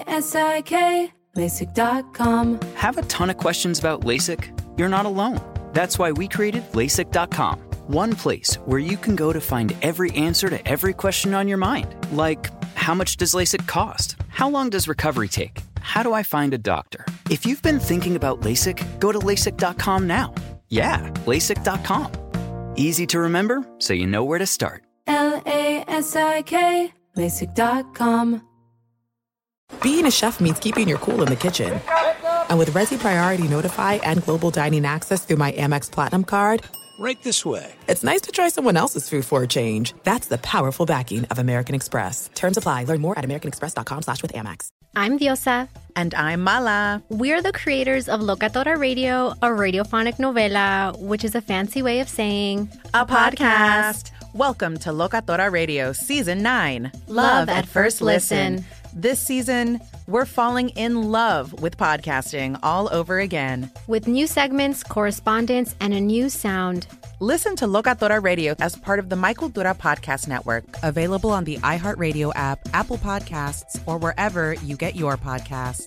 LASIK, LASIK.com. Have a ton of questions about LASIK? You're not alone. That's why we created LASIK.com. One place where you can go to find every answer to every question on your mind. Like, how much does LASIK cost? How long does recovery take? How do I find a doctor? If you've been thinking about LASIK, go to LASIK.com now. Yeah, LASIK.com. Easy to remember, so you know where to start. LASIK, LASIK.com. Being a chef means keeping your cool in the kitchen. And with Resi Priority Notify and Global Dining Access through my Amex Platinum card, right this way. It's nice to try someone else's food for a change. That's the powerful backing of American Express. Terms apply. Learn more at americanexpress.com/withAmex. I'm Diosa. And I'm Mala. We're the creators of Locatora Radio, a radiophonic novela, which is a fancy way of saying a podcast. Welcome to Locatora Radio Season 9. Love at First Listen. This season, we're falling in love with podcasting all over again. With new segments, correspondence, and a new sound. Listen to Locatora Radio as part of the My Cultura Podcast Network. Available on the iHeartRadio app, Apple Podcasts, or wherever you get your podcasts.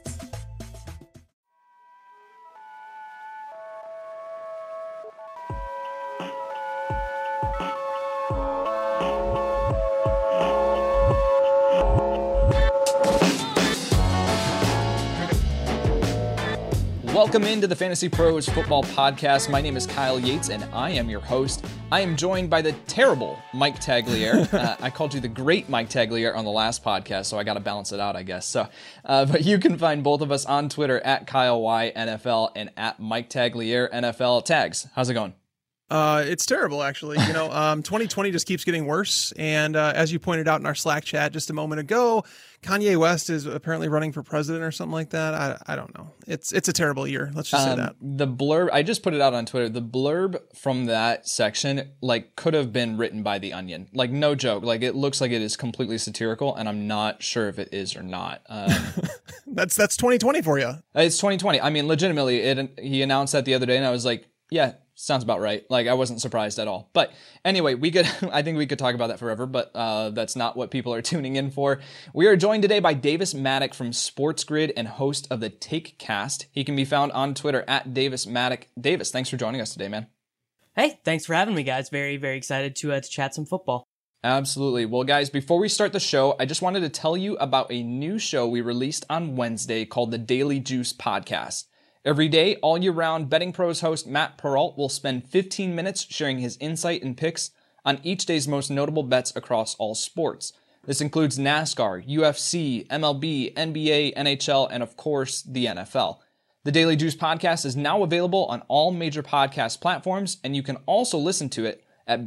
Welcome into the Fantasy Pros Football Podcast. My name is Kyle Yates, and I am your host. I am joined by the terrible Mike Tagliere. I called you the great Mike Tagliere on the last podcast, so I got to balance it out, I guess. But you can find both of us on Twitter at KyleY NFL and at Mike Tagliere NFL. Tags, how's it going? It's terrible, actually. 2020 just keeps getting worse. And as you pointed out in our Slack chat just a moment ago, Kanye West is apparently running for president or something like that. I don't know. It's a terrible year. Let's just say that. The blurb, I just put it out on Twitter. The blurb from that section, could have been written by The Onion. No joke. It looks like it is completely satirical, and I'm not sure if it is or not. That's 2020 for you. It's 2020. I mean, legitimately, he announced that the other day, and I was like, yeah, sounds about right. I wasn't surprised at all. But anyway, I think we could talk about that forever, but that's not what people are tuning in for. We are joined today by Davis Mattek from Sports Grid and host of the Take Cast. He can be found on Twitter at Davis Mattek. Davis, thanks for joining us today, man. Hey, thanks for having me, guys. Very, very excited to chat some football. Absolutely. Well, guys, before we start the show, I just wanted to tell you about a new show we released on Wednesday called the Daily Juice Podcast. Every day, all year round, Betting Pros host Matt Perrault will spend 15 minutes sharing his insight and picks on each day's most notable bets across all sports. This includes NASCAR, UFC, MLB, NBA, NHL, and of course, the NFL. The Daily Juice Podcast is now available on all major podcast platforms, and you can also listen to it at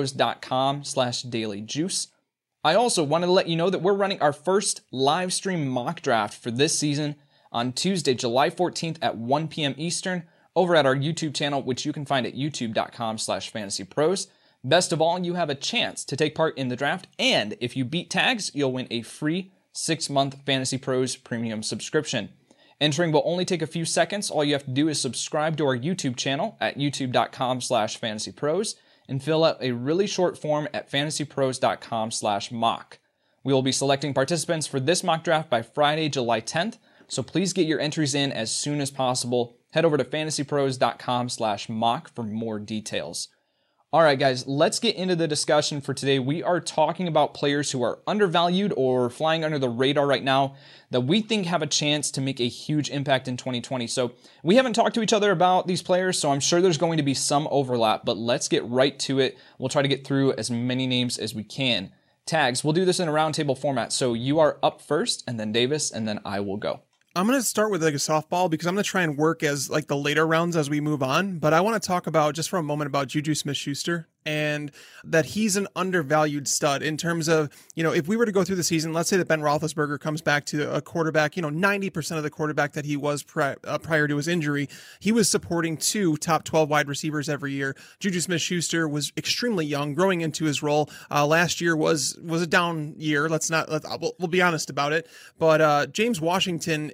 bettingpros.com/dailyjuice. I also wanted to let you know that we're running our first live stream mock draft for this season on Tuesday, July 14th at 1 p.m. Eastern over at our YouTube channel, which you can find at youtube.com/fantasypros. Best of all, you have a chance to take part in the draft, and if you beat Tags, you'll win a free 6-month Fantasy Pros premium subscription. Entering will only take a few seconds. All you have to do is subscribe to our YouTube channel at youtube.com/fantasypros and fill out a really short form at fantasypros.com/mock. We will be selecting participants for this mock draft by Friday, July 10th. So please get your entries in as soon as possible. Head over to fantasypros.com/mock for more details. All right, guys, let's get into the discussion for today. We are talking about players who are undervalued or flying under the radar right now that we think have a chance to make a huge impact in 2020. So we haven't talked to each other about these players, so I'm sure there's going to be some overlap, but let's get right to it. We'll try to get through as many names as we can. Tags, we'll do this in a roundtable format. So you are up first, and then Davis, and then I will go. I'm going to start with a softball because I'm going to try and work as the later rounds as we move on. But I want to talk about just for a moment about Juju Smith-Schuster and that he's an undervalued stud in terms of, if we were to go through the season, let's say that Ben Roethlisberger comes back to a quarterback, 90% of the quarterback that he was prior to his injury, he was supporting 2 top 12 wide receivers every year. Juju Smith-Schuster was extremely young growing into his role. Last year was a down year. We'll be honest about it. But James Washington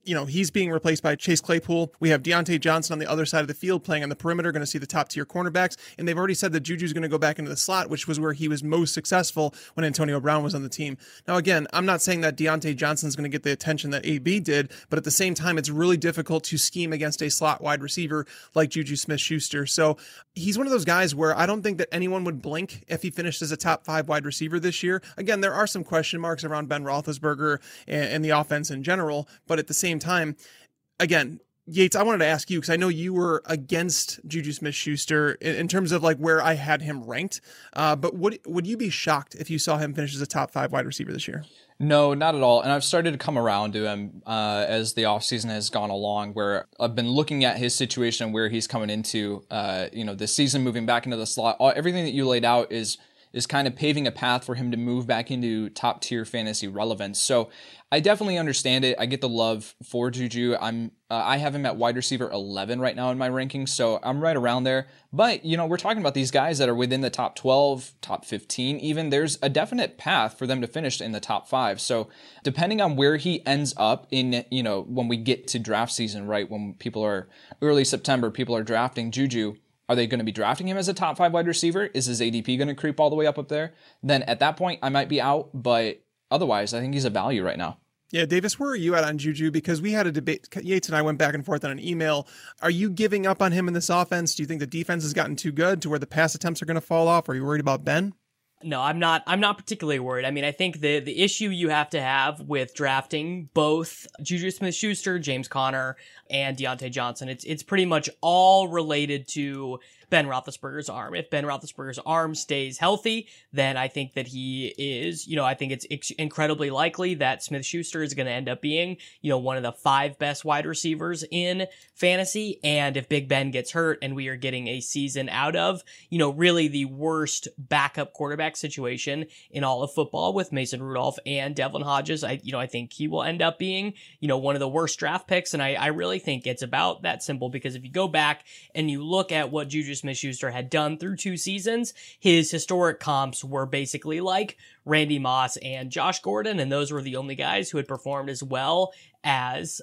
he's being replaced by Chase Claypool. We have Deontay Johnson on the other side of the field playing on the perimeter, going to see the top tier cornerbacks. And they've already said that Juju's going to go back into the slot, which was where he was most successful when Antonio Brown was on the team. Now, again, I'm not saying that Deontay Johnson's going to get the attention that AB did, but at the same time, it's really difficult to scheme against a slot wide receiver like Juju Smith-Schuster. So he's one of those guys where I don't think that anyone would blink if he finished as a top 5 wide receiver this year. Again, there are some question marks around Ben Roethlisberger and the offense in general, but at the same time, again, Yates, I wanted to ask you, because I know you were against Juju Smith-Schuster in terms of like where I had him ranked, but would you be shocked if you saw him finish as a top 5 wide receiver this year? No, not at all. And I've started to come around to him as the offseason has gone along, where I've been looking at his situation and where he's coming into, this season, moving back into the slot. Everything that you laid out is kind of paving a path for him to move back into top tier fantasy relevance. So I definitely understand it. I get the love for Juju. I have him at wide receiver 11 right now in my rankings, so I'm right around there. But, we're talking about these guys that are within the top 12, top 15 even. There's a definite path for them to finish in the top 5. So depending on where he ends up in, when we get to draft season, right, when people are early September, people are drafting Juju. Are they going to be drafting him as a top 5 wide receiver? Is his ADP going to creep all the way up there? Then at that point, I might be out, but otherwise, I think he's a value right now. Yeah, Davis, where are you at on Juju? Because we had a debate. Yates and I went back and forth on an email. Are you giving up on him in this offense? Do you think the defense has gotten too good to where the pass attempts are going to fall off? Are you worried about Ben? No, I'm not particularly worried. I mean, I think the issue you have to have with drafting both Juju Smith-Schuster, James Conner, and Deontay Johnson, it's pretty much all related to Ben Roethlisberger's arm. If Ben Roethlisberger's arm stays healthy, then I think that he is, I think it's incredibly likely that Smith-Schuster is going to end up being, one of the 5 best wide receivers in fantasy. And if Big Ben gets hurt and we are getting a season out of, really the worst backup quarterback situation in all of football with Mason Rudolph and Devlin Hodges, I think he will end up being, one of the worst draft picks. And I really think it's about that simple, because if you go back and you look at what Juju Smith-Schuster had done through 2 seasons, his historic comps were basically like Randy Moss and Josh Gordon, and those were the only guys who had performed as well as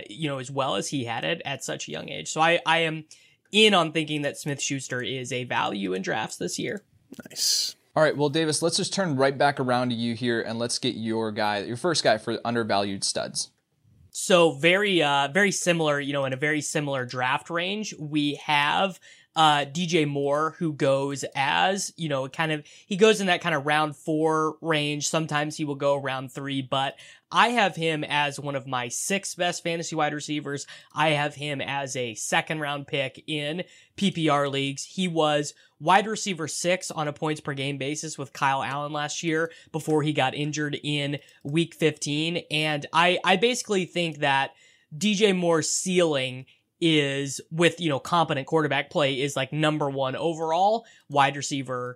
he had it at such a young age. So I am in on thinking that Smith-Schuster is a value in drafts this year. Nice. All right, well, Davis, let's just turn right back around to you here, and let's get your first guy for undervalued studs. So very similar, in a very similar draft range, we have DJ Moore, who goes as, he goes in that kind of round 4 range. Sometimes he will go round 3, but I have him as one of my 6 best fantasy wide receivers. I have him as a 2nd round pick in PPR leagues. He was wide receiver 6 on a points per game basis with Kyle Allen last year before he got injured in week 15. And I basically think that DJ Moore's ceiling is, with, competent quarterback play, is like number 1 overall wide receiver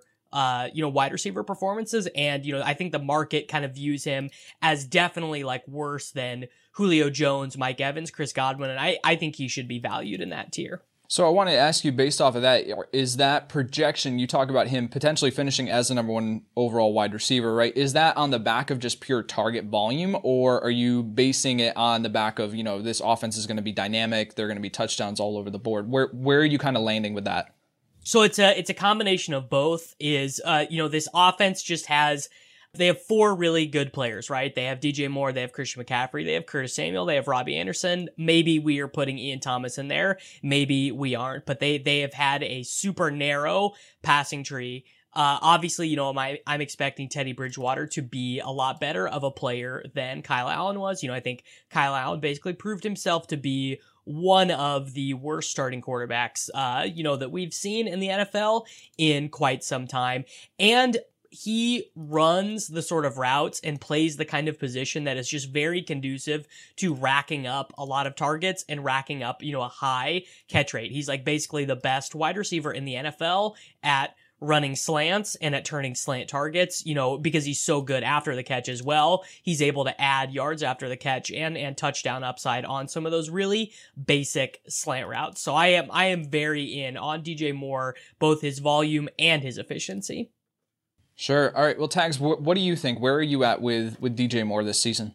performances. And, I think the market kind of views him as definitely like worse than Julio Jones, Mike Evans, Chris Godwin. And I think he should be valued in that tier. So I want to ask you, based off of that, is that projection, you talk about him potentially finishing as the number 1 overall wide receiver, right? Is that on the back of just pure target volume, or are you basing it on the back of, this offense is going to be dynamic, they're going to be touchdowns all over the board? Where are you kind of landing with that? So it's a combination of both. This offense just has, they have 4 really good players, right? They have DJ Moore, they have Christian McCaffrey, they have Curtis Samuel, they have Robbie Anderson. Maybe we are putting Ian Thomas in there, maybe we aren't, but they have had a super narrow passing tree. Obviously, I'm expecting Teddy Bridgewater to be a lot better of a player than Kyle Allen was. I think Kyle Allen basically proved himself to be one of the worst starting quarterbacks, that we've seen in the NFL in quite some time. And he runs the sort of routes and plays the kind of position that is just very conducive to racking up a lot of targets and racking up, a high catch rate. He's like basically the best wide receiver in the NFL at running slants and at turning slant targets, because he's so good after the catch as well. He's able to add yards after the catch and touchdown upside on some of those really basic slant routes. So I am very in on DJ Moore, both his volume and his efficiency. Sure. All right. Well, Tags, what do you think? Where are you at with DJ Moore this season?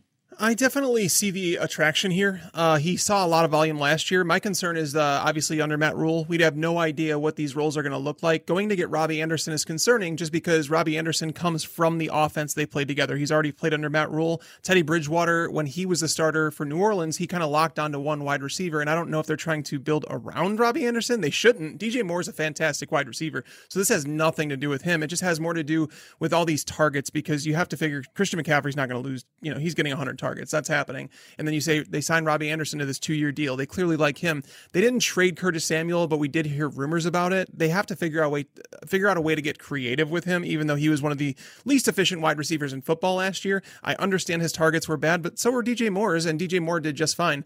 I definitely see the attraction here. He saw a lot of volume last year. My concern is obviously under Matt Rule, we'd have no idea what these roles are going to look like. Going to get Robbie Anderson is concerning just because Robbie Anderson comes from the offense they played together. He's already played under Matt Rule. Teddy Bridgewater, when he was the starter for New Orleans, he kind of locked onto one wide receiver, and I don't know if they're trying to build around Robbie Anderson. They shouldn't. DJ Moore is a fantastic wide receiver, so this has nothing to do with him. It just has more to do with all these targets, because you have to figure Christian McCaffrey's not going to lose. He's getting 100 targets. That's happening. And then you say they signed Robbie Anderson to this 2-year deal. They clearly like him. They didn't trade Curtis Samuel, but we did hear rumors about it. They have to figure out a way to get creative with him, even though he was one of the least efficient wide receivers in football last year. I understand his targets were bad, but so were DJ Moore's, and DJ Moore did just fine.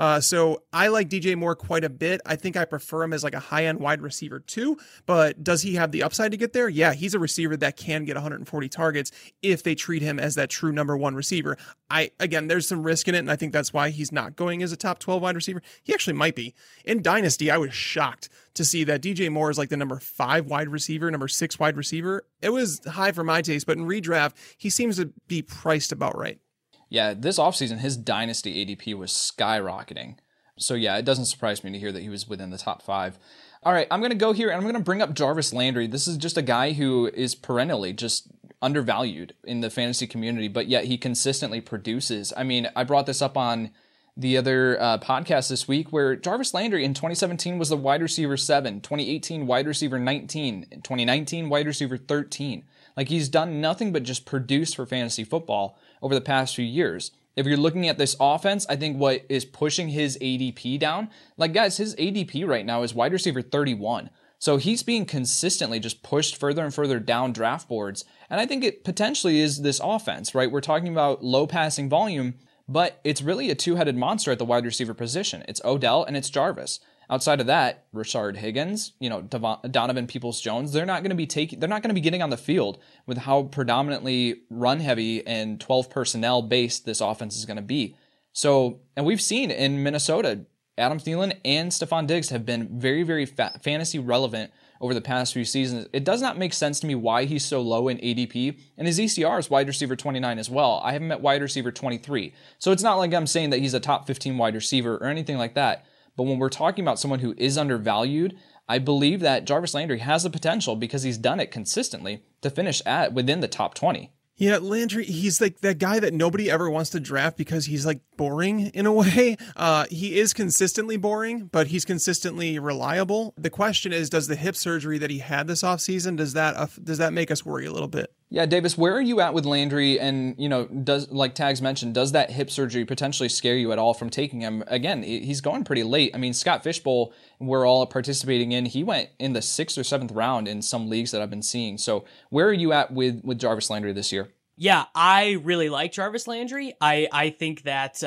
So I like DJ Moore quite a bit. I think I prefer him as like a high-end wide receiver too, but does he have the upside to get there? Yeah, he's a receiver that can get 140 targets if they treat him as that true number one receiver. Again, there's some risk in it, and I think that's why he's not going as a top 12 wide receiver. He actually might be. In Dynasty, I was shocked to see that DJ Moore is like the number 5 wide receiver, number 6 wide receiver. It was high for my taste, but in redraft, he seems to be priced about right. Yeah, this offseason, his Dynasty ADP was skyrocketing. So yeah, it doesn't surprise me to hear that he was within the top 5. All right, I'm going to go here and I'm going to bring up Jarvis Landry. This is just a guy who is perennially just undervalued in the fantasy community, but yet he consistently produces. I mean, I brought this up on the other podcast this week where Jarvis Landry in 2017 was the wide receiver 7, 2018 wide receiver 19, 2019 wide receiver 13. Like, he's done nothing but just produce for fantasy football over the past few years. If you're looking at this offense, I think what is pushing his ADP down, like, guys, his ADP right now is wide receiver 31. So he's being consistently just pushed further and further down draft boards. And I think it potentially is this offense, right? We're talking about low passing volume, but it's really a two-headed monster at the wide receiver position. It's Odell and it's Jarvis. Outside of that, Rashard Higgins, Donovan Peoples-Jones, they're not going to be getting on the field with how predominantly run heavy and 12 personnel based this offense is going to be. So, and we've seen in Minnesota, Adam Thielen and Stephon Diggs have been very, very fantasy relevant over the past few seasons. It does not make sense to me why he's so low in ADP, and his ECR is wide receiver 29 as well. I have him at wide receiver 23. So it's not like I'm saying that he's a top 15 wide receiver or anything like that. But when we're talking about someone who is undervalued, I believe that Jarvis Landry has the potential, because he's done it consistently, to finish within the top 20. Yeah, Landry, he's like that guy that nobody ever wants to draft because he's like boring in a way. He is consistently boring, but he's consistently reliable. The question is, does the hip surgery that he had this offseason, does that make us worry a little bit? Yeah, Davis, where are you at with Landry? And, does, like Tags mentioned, does that hip surgery potentially scare you at all from taking him? Again, he's going pretty late. I mean, Scott Fishbowl, we're all participating in, he went in the 6th or 7th round in some leagues that I've been seeing. So where are you at with Jarvis Landry this year? Yeah, I really like Jarvis Landry. I think that,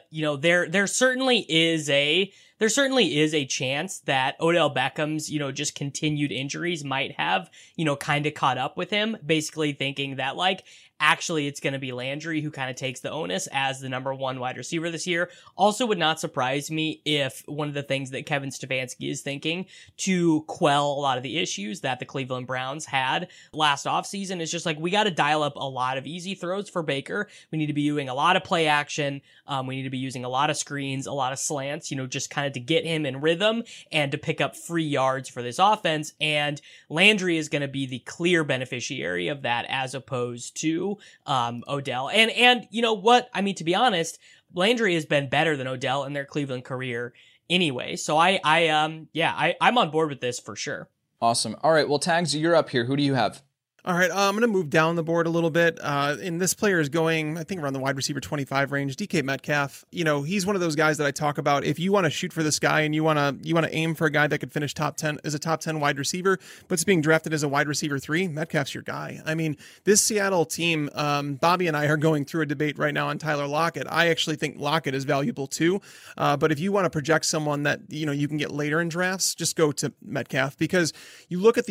there certainly is a chance that Odell Beckham's, just continued injuries might have, kind of caught up with him, basically thinking that, like, actually it's going to be Landry who kind of takes the onus as the number 1 wide receiver this year. Also would not surprise me if one of the things that Kevin Stefanski is thinking to quell a lot of the issues that the Cleveland Browns had last offseason is just like, we got to dial up a lot of easy throws for Baker. We need to be doing a lot of play action. We need to be using a lot of screens, a lot of slants, just kind of to get him in rhythm and to pick up free yards for this offense. And Landry is going to be the clear beneficiary of that as opposed to Odell. And you know what? I mean, to be honest, Landry has been better than Odell in their Cleveland career anyway. So I'm on board with this for sure. Awesome. All right. Well, Tags, you're up here. Who do you have? All right, I'm going to move down the board a little bit. And this player is going, I think, around the wide receiver 25 range. DK Metcalf, he's one of those guys that I talk about. If you want to shoot for this guy and you want to aim for a guy that could finish top 10 as a top 10 wide receiver, but it's being drafted as a wide receiver 3, Metcalf's your guy. I mean, this Seattle team, Bobby and I are going through a debate right now on Tyler Lockett. I actually think Lockett is valuable too. But if you want to project someone that, you can get later in drafts, just go to Metcalf, because you look at the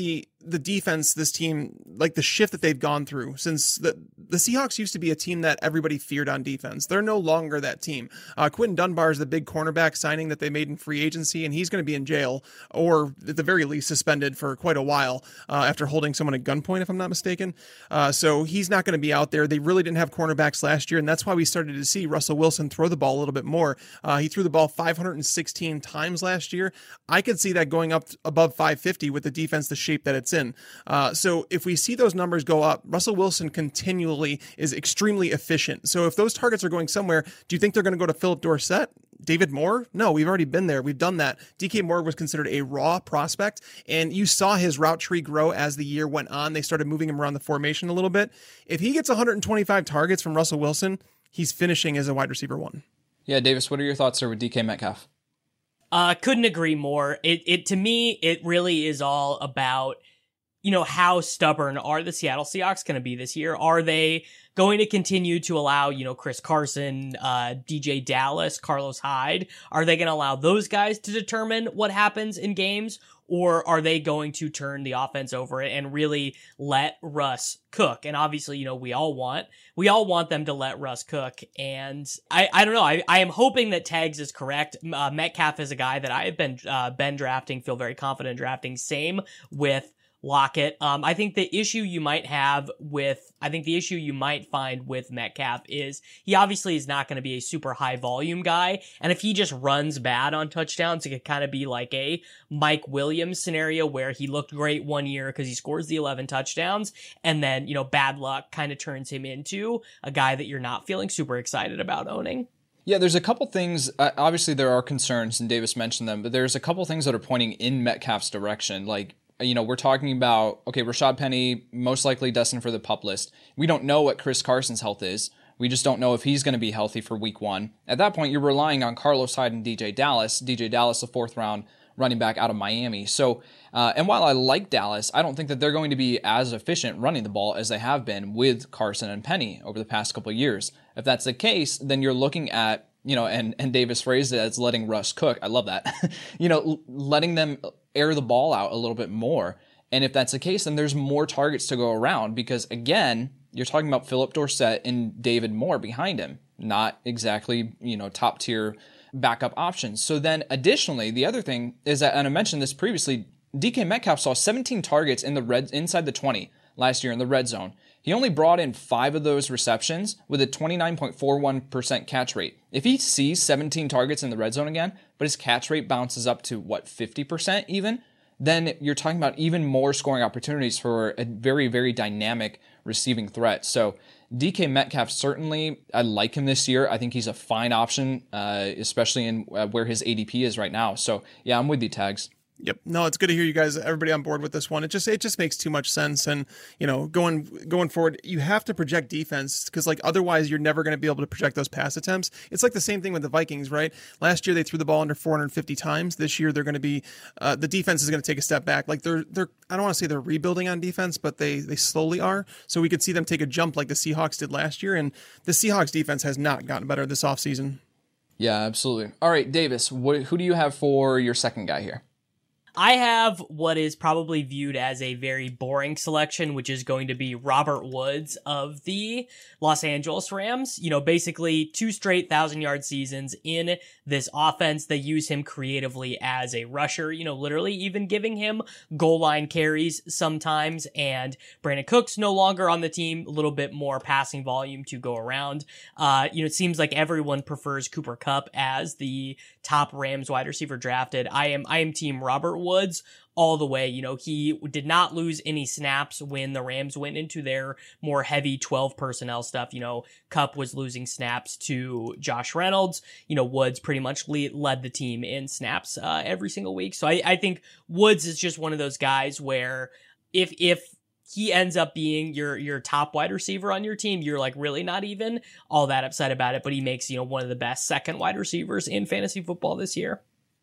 the defense, this team, like the shift that they've gone through since the Seahawks used to be a team that everybody feared on defense. They're no longer that team. Quentin Dunbar is the big cornerback signing that they made in free agency, and he's going to be in jail or at the very least suspended for quite a while after holding someone at gunpoint, if I'm not mistaken. So he's not going to be out there. They really didn't have cornerbacks last year, and that's why we started to see Russell Wilson throw the ball a little bit more. He threw the ball 516 times last year. I could see that going up above 550 with the defense, the shape that it's in. So if we see those numbers go up, Russell Wilson continually is extremely efficient. So if those targets are going somewhere, do you think they're going to go to Philip Dorsett? David Moore? No, we've already been there. We've done that. DK Moore was considered a raw prospect, and you saw his route tree grow as the year went on. They started moving him around the formation a little bit. If he gets 125 targets from Russell Wilson, he's finishing as a wide receiver 1. Yeah, Davis, what are your thoughts there with DK Metcalf? Couldn't agree more. It to me, it really is all about, how stubborn are the Seattle Seahawks going to be this year? Are they going to continue to allow, Chris Carson, DJ Dallas, Carlos Hyde? Are they going to allow those guys to determine what happens in games? Or are they going to turn the offense over and really let Russ cook? And obviously, we all want them to let Russ cook. And I don't know. I am hoping that Tags is correct. Metcalf is a guy that I have been drafting, feel very confident drafting. Same with Lockett. I think the issue you might find with Metcalf is he obviously is not going to be a super high volume guy. And if he just runs bad on touchdowns, it could kind of be like a Mike Williams scenario where he looked great one year because he scores the 11 touchdowns. And then, bad luck kind of turns him into a guy that you're not feeling super excited about owning. Yeah, there's a couple things. Obviously, there are concerns, and Davis mentioned them, but there's a couple things that are pointing in Metcalf's direction. Like, we're talking about, okay, Rashad Penny, most likely destined for the PUP list. We don't know what Chris Carson's health is. We just don't know if he's going to be healthy for week 1. At that point, you're relying on Carlos Hyde and DJ Dallas. DJ Dallas, a 4th round running back out of Miami. So, and while I like Dallas, I don't think that they're going to be as efficient running the ball as they have been with Carson and Penny over the past couple of years. If that's the case, then you're looking at, and Davis phrased it as letting Russ cook. I love that. Letting them air the ball out a little bit more. And if that's the case, then there's more targets to go around because, again, you're talking about Philip Dorsett and David Moore behind him, not exactly, top tier backup options. So then additionally, the other thing is that, and I mentioned this previously, DK Metcalf saw 17 targets inside the 20 last year in the red zone. He only brought in 5 of those receptions with a 29.41% catch rate. If he sees 17 targets in the red zone again, but his catch rate bounces up to 50% even, then you're talking about even more scoring opportunities for a very, very dynamic receiving threat. So DK Metcalf, certainly, I like him this year. I think he's a fine option, especially in where his ADP is right now. So yeah, I'm with you, Tags. Yep. No, it's good to hear you guys, everybody on board with this one. It just makes too much sense. And, going forward, you have to project defense because otherwise you're never going to be able to project those pass attempts. It's like the same thing with the Vikings, right? Last year they threw the ball under 450 times. This year they're going to be, the defense is going to take a step back. Like they're I don't want to say they're rebuilding on defense, but they slowly are. So we could see them take a jump like the Seahawks did last year. And the Seahawks defense has not gotten better this offseason. Yeah, absolutely. All right, Davis, who do you have for your second guy here? I have what is probably viewed as a very boring selection, which is going to be Robert Woods of the Los Angeles Rams. Basically 2 straight 1,000-yard seasons in this offense. They use him creatively as a rusher, literally even giving him goal line carries sometimes. And Brandon Cook's no longer on the team, a little bit more passing volume to go around. It seems like everyone prefers Cooper Kupp as the top Rams wide receiver drafted. I am team Robert Woods all the way. He did not lose any snaps when the Rams went into their more heavy 12 personnel stuff. Kupp was losing snaps to Josh Reynolds. Woods pretty much led the team in snaps every single week. So I think Woods is just one of those guys where if he ends up being your top wide receiver on your team, you're really not even all that upset about it, but he makes, one of the best second wide receivers in fantasy football this year.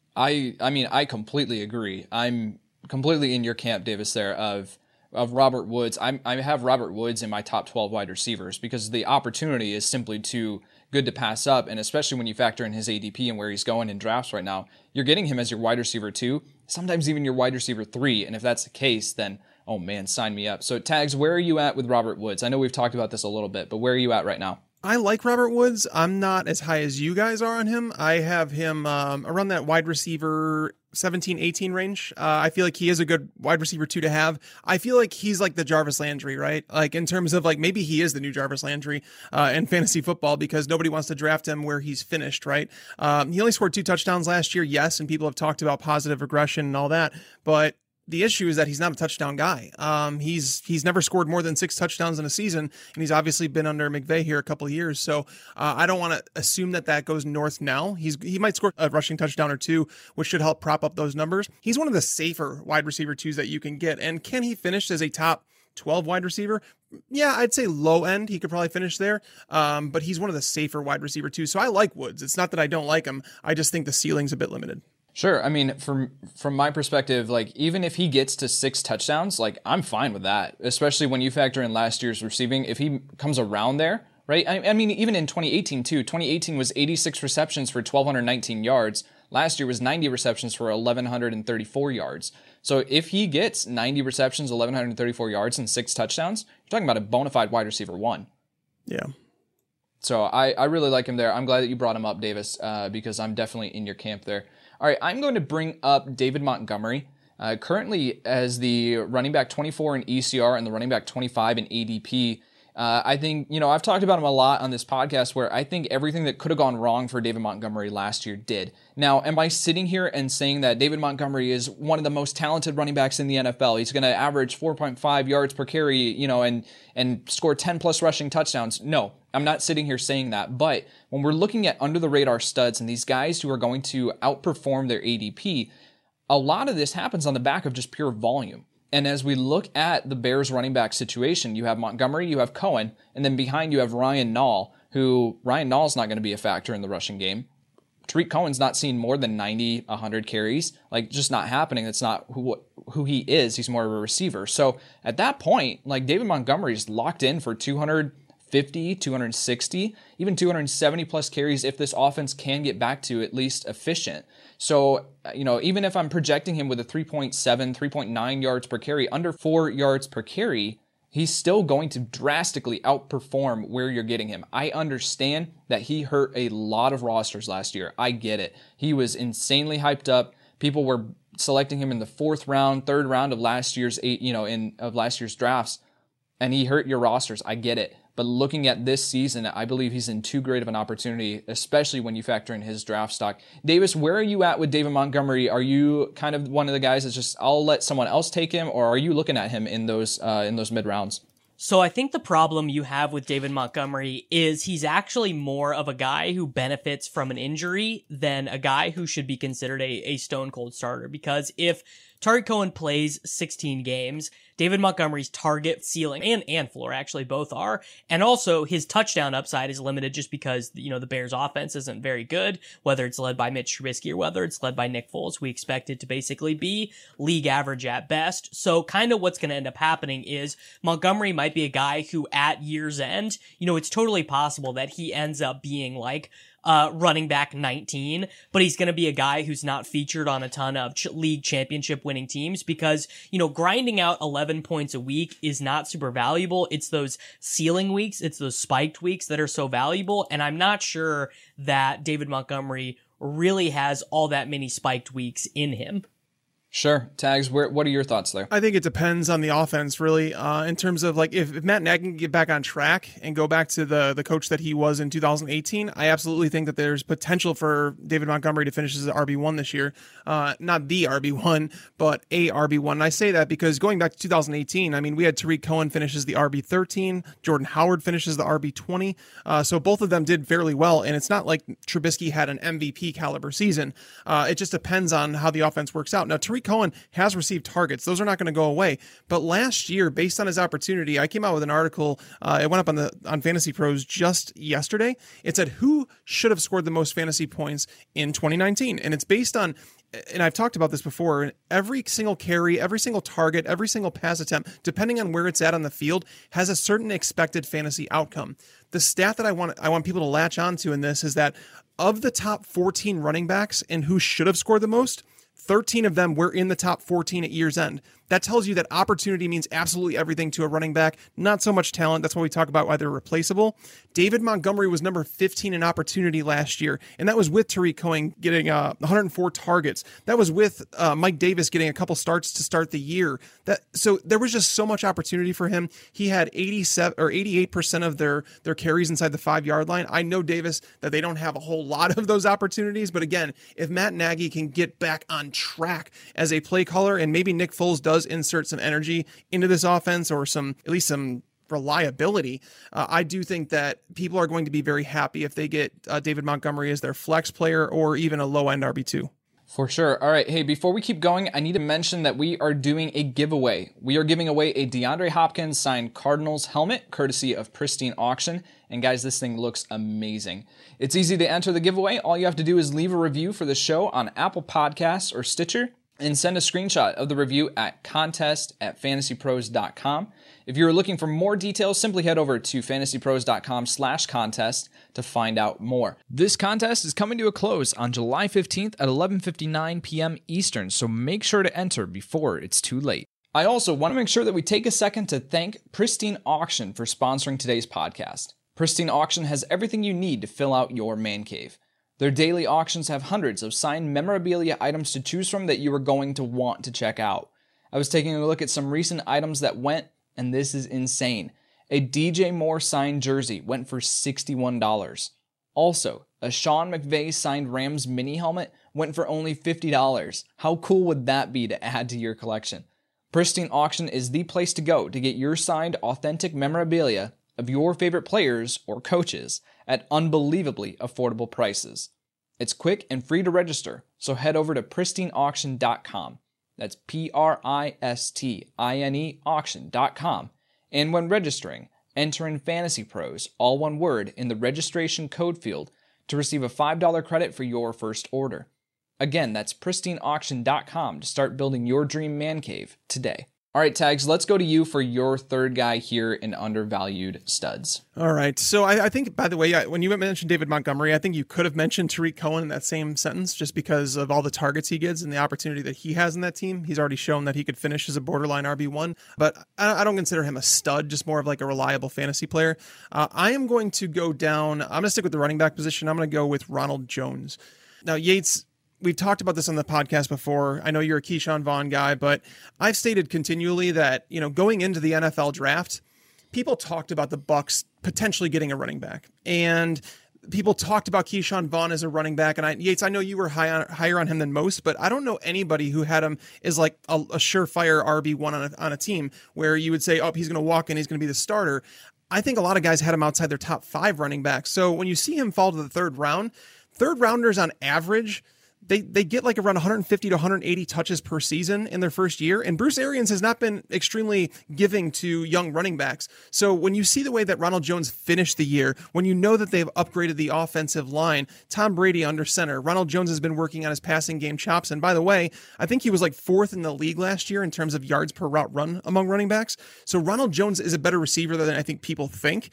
I mean, I completely agree. I'm completely in your camp, Davis, there of Robert Woods. I have Robert Woods in my top 12 wide receivers because the opportunity is simply too good to pass up, and especially when you factor in his ADP and where he's going in drafts right now, you're getting him as your wide receiver 2, sometimes even your wide receiver 3, and if that's the case, then Oh man, sign me up. So Tags, where are you at with Robert Woods? I know we've talked about this a little bit, but where are you at right now? I like Robert Woods. I'm not as high as you guys are on him. I have him around that wide receiver 17, 18 range. I feel like he is a good wide receiver 2 to have. I feel like he's like the Jarvis Landry, right? Like in terms of like maybe he is the new Jarvis Landry in fantasy football because nobody wants to draft him where he's finished, right? He only scored 2 touchdowns last year, yes, and people have talked about positive regression and all that, but the issue is that he's not a touchdown guy. He's never scored more than 6 touchdowns in a season, and he's obviously been under McVay here a couple of years. So I don't want to assume that goes north now. He might score a rushing touchdown or 2, which should help prop up those numbers. He's one of the safer wide receiver 2s that you can get. And can he finish as a top 12 wide receiver? Yeah, I'd say low end. He could probably finish there. But he's one of the safer wide receiver 2s. So I like Woods. It's not that I don't like him. I just think the ceiling's a bit limited. Sure. I mean, from my perspective, like even if he gets to 6 touchdowns, like I'm fine with that, especially when you factor in last year's receiving. If he comes around there, right? I mean, even in 2018 too, 2018 was 86 receptions for 1,219 yards. Last year was 90 receptions for 1,134 yards. So if he gets 90 receptions, 1,134 yards and 6 touchdowns, you're talking about a bona fide wide receiver 1. Yeah. So I really like him there. I'm glad that you brought him up, Davis, because I'm definitely in your camp there. All right, I'm going to bring up David Montgomery, currently as the running back 24 in ECR and the running back 25 in ADP. I think, I've talked about him a lot on this podcast where I think everything that could have gone wrong for David Montgomery last year did. Now, am I sitting here and saying that David Montgomery is one of the most talented running backs in the NFL? He's going to average 4.5 yards per carry, and score 10 plus rushing touchdowns? No, I'm not sitting here saying that. But when we're looking at under the radar studs and these guys who are going to outperform their ADP, a lot of this happens on the back of just pure volume. And as we look at the Bears running back situation, you have Montgomery, you have Cohen, and then behind you have Ryan Nall, who Ryan Nall's not going to be a factor in the rushing game. Tariq Cohen's not seen more than 90, 100 carries. Like, just not happening. That's not who he is. He's more of a receiver. So at that point, like, David Montgomery's locked in for 250, 260, even 270 plus carries if this offense can get back to at least efficient. So, even if I'm projecting him with a 3.7, 3.9 yards per carry, under 4 yards per carry, he's still going to drastically outperform where you're getting him. I understand that he hurt a lot of rosters last year. I get it. He was insanely hyped up. People were selecting him in the 4th round, 3rd round of last year's drafts, and he hurt your rosters. I get it. But looking at this season, I believe he's in too great of an opportunity, especially when you factor in his draft stock. Davis, where are you at with David Montgomery? Are you kind of one of the guys that's just, I'll let someone else take him, or are you looking at him in those mid rounds? So I think the problem you have with David Montgomery is he's actually more of a guy who benefits from an injury than a guy who should be considered a stone cold starter. Because if Tariq Cohen plays 16 games, David Montgomery's target ceiling and floor actually both are. And also his touchdown upside is limited just because, the Bears offense isn't very good, whether it's led by Mitch Trubisky or whether it's led by Nick Foles. We expect it to basically be league average at best. So kind of what's going to end up happening is Montgomery might be a guy who at year's end, it's totally possible that he ends up being like running back 19, but he's going to be a guy who's not featured on a ton of league championship winning teams because, grinding out 11 points a week is not super valuable. It's those ceiling weeks, it's those spiked weeks that are so valuable. And I'm not sure that David Montgomery really has all that many spiked weeks in him. Sure. Tags, what are your thoughts there? I think it depends on the offense, really, in terms of like if Matt Nagy can get back on track and go back to the coach that he was in 2018, I absolutely think that there's potential for David Montgomery to finish as an RB1 this year. Not the RB1, but a RB1. And I say that because going back to 2018, I mean, we had Tariq Cohen finishes the RB13, Jordan Howard finishes the RB20. So both of them did fairly well. And it's not like Trubisky had an MVP caliber season. It just depends on how the offense works out. Now, Tariq Cohen has received targets. Those are not going to go away. But last year, based on his opportunity, I came out with an article. It went up on Fantasy Pros just yesterday. It said who should have scored the most fantasy points in 2019. And it's based on, and I've talked about this before, every single carry, every single target, every single pass attempt, depending on where it's at on the field, has a certain expected fantasy outcome. The stat that I want people to latch onto in this is that of the top 14 running backs and who should have scored the most, 13 of them were in the top 14 at year's end. that tells you that opportunity means absolutely everything to a running back, not so much talent. That's why we talk about why they're replaceable. David Montgomery was number 15 in opportunity last year, and that was with Tariq Cohen getting 104 targets. That was with Mike Davis getting a couple starts to start the year. So there was just so much opportunity for him. He had 87 or 88% of their carries inside the 5-yard line. I know, Davis, that they don't have a whole lot of those opportunities, but again, if Matt Nagy can get back on track as a play caller, and maybe Nick Foles does insert some energy into this offense, or at least some reliability, I do think that people are going to be very happy if they get David Montgomery as their flex player or even a low-end RB2. For sure. All right. Hey, before we keep going, I need to mention that we are doing a giveaway. We are giving away a DeAndre Hopkins signed Cardinals helmet, courtesy of Pristine Auction. And guys, this thing looks amazing. It's easy to enter the giveaway. All you have to do is leave a review for the show on Apple Podcasts or Stitcher, and send a screenshot of the review at contest@fantasypros.com. If you're looking for more details, simply head over to fantasypros.com/contest to find out more. This contest is coming to a close on July 15th at 11:59 p.m. Eastern, so make sure to enter before it's too late. I also want to make sure that we take a second to thank Pristine Auction for sponsoring today's podcast. Pristine Auction has everything you need to fill out your man cave. Their daily auctions have hundreds of signed memorabilia items to choose from that you are going to want to check out. I was taking a look at some recent items that went, and this is insane. A DJ Moore signed jersey went for $61. Also, a Sean McVay signed Rams mini helmet went for only $50. How cool would that be to add to your collection? Pristine Auction is the place to go to get your signed authentic memorabilia of your favorite players or coaches at unbelievably affordable prices. It's quick and free to register, so head over to pristineauction.com. That's PRISTINE auction.com. And when registering, enter in Fantasy Pros, all one word, in the registration code field to receive a $5 credit for your first order. Again, that's pristineauction.com to start building your dream man cave today. All right, Tags, let's go to you for your third guy here in undervalued studs. All right. So I think, by the way, when you mentioned David Montgomery, I think you could have mentioned Tariq Cohen in that same sentence just because of all the targets he gets and the opportunity that he has in that team. He's already shown that he could finish as a borderline RB1, but I don't consider him a stud, just more of like a reliable fantasy player. I am going to go down. I'm going to stick with the running back position. I'm going to go with Ronald Jones. Now, Yates, we've talked about this on the podcast before. I know you're a Keyshawn Vaughn guy, but I've stated continually that, going into the NFL draft, people talked about the Bucs potentially getting a running back, and people talked about Keyshawn Vaughn as a running back. And Yates, I know you were higher on him than most, but I don't know anybody who had him as like a surefire RB1 on a team where you would say, oh, he's going to walk in, he's going to be the starter. I think a lot of guys had him outside their top 5 running backs. So when you see him fall to the third rounders on average, they get like around 150 to 180 touches per season in their first year. And Bruce Arians has not been extremely giving to young running backs. So when you see the way that Ronald Jones finished the year, when you know that they've upgraded the offensive line, Tom Brady under center, Ronald Jones has been working on his passing game chops. And by the way, I think he was like 4th in the league last year in terms of yards per route run among running backs. So Ronald Jones is a better receiver than I think people think.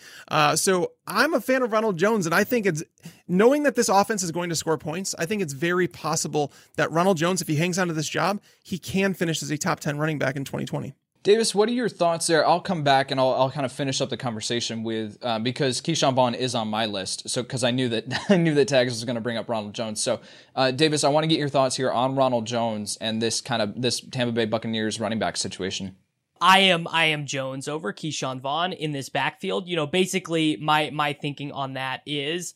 So I'm a fan of Ronald Jones, and I think it's knowing that this offense is going to score points. I think it's very possible that Ronald Jones, if he hangs on to this job, he can finish as a top 10 running back in 2020. Davis, what are your thoughts there? I'll come back and I'll kind of finish up the conversation with because Keyshawn Vaughn is on my list. So because I knew that Tags was going to bring up Ronald Jones. So Davis, I want to get your thoughts here on Ronald Jones and this Tampa Bay Buccaneers running back situation. I am Jones over Keyshawn Vaughn in this backfield. Basically my thinking on that is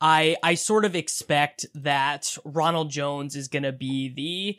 I sort of expect that Ronald Jones is going to be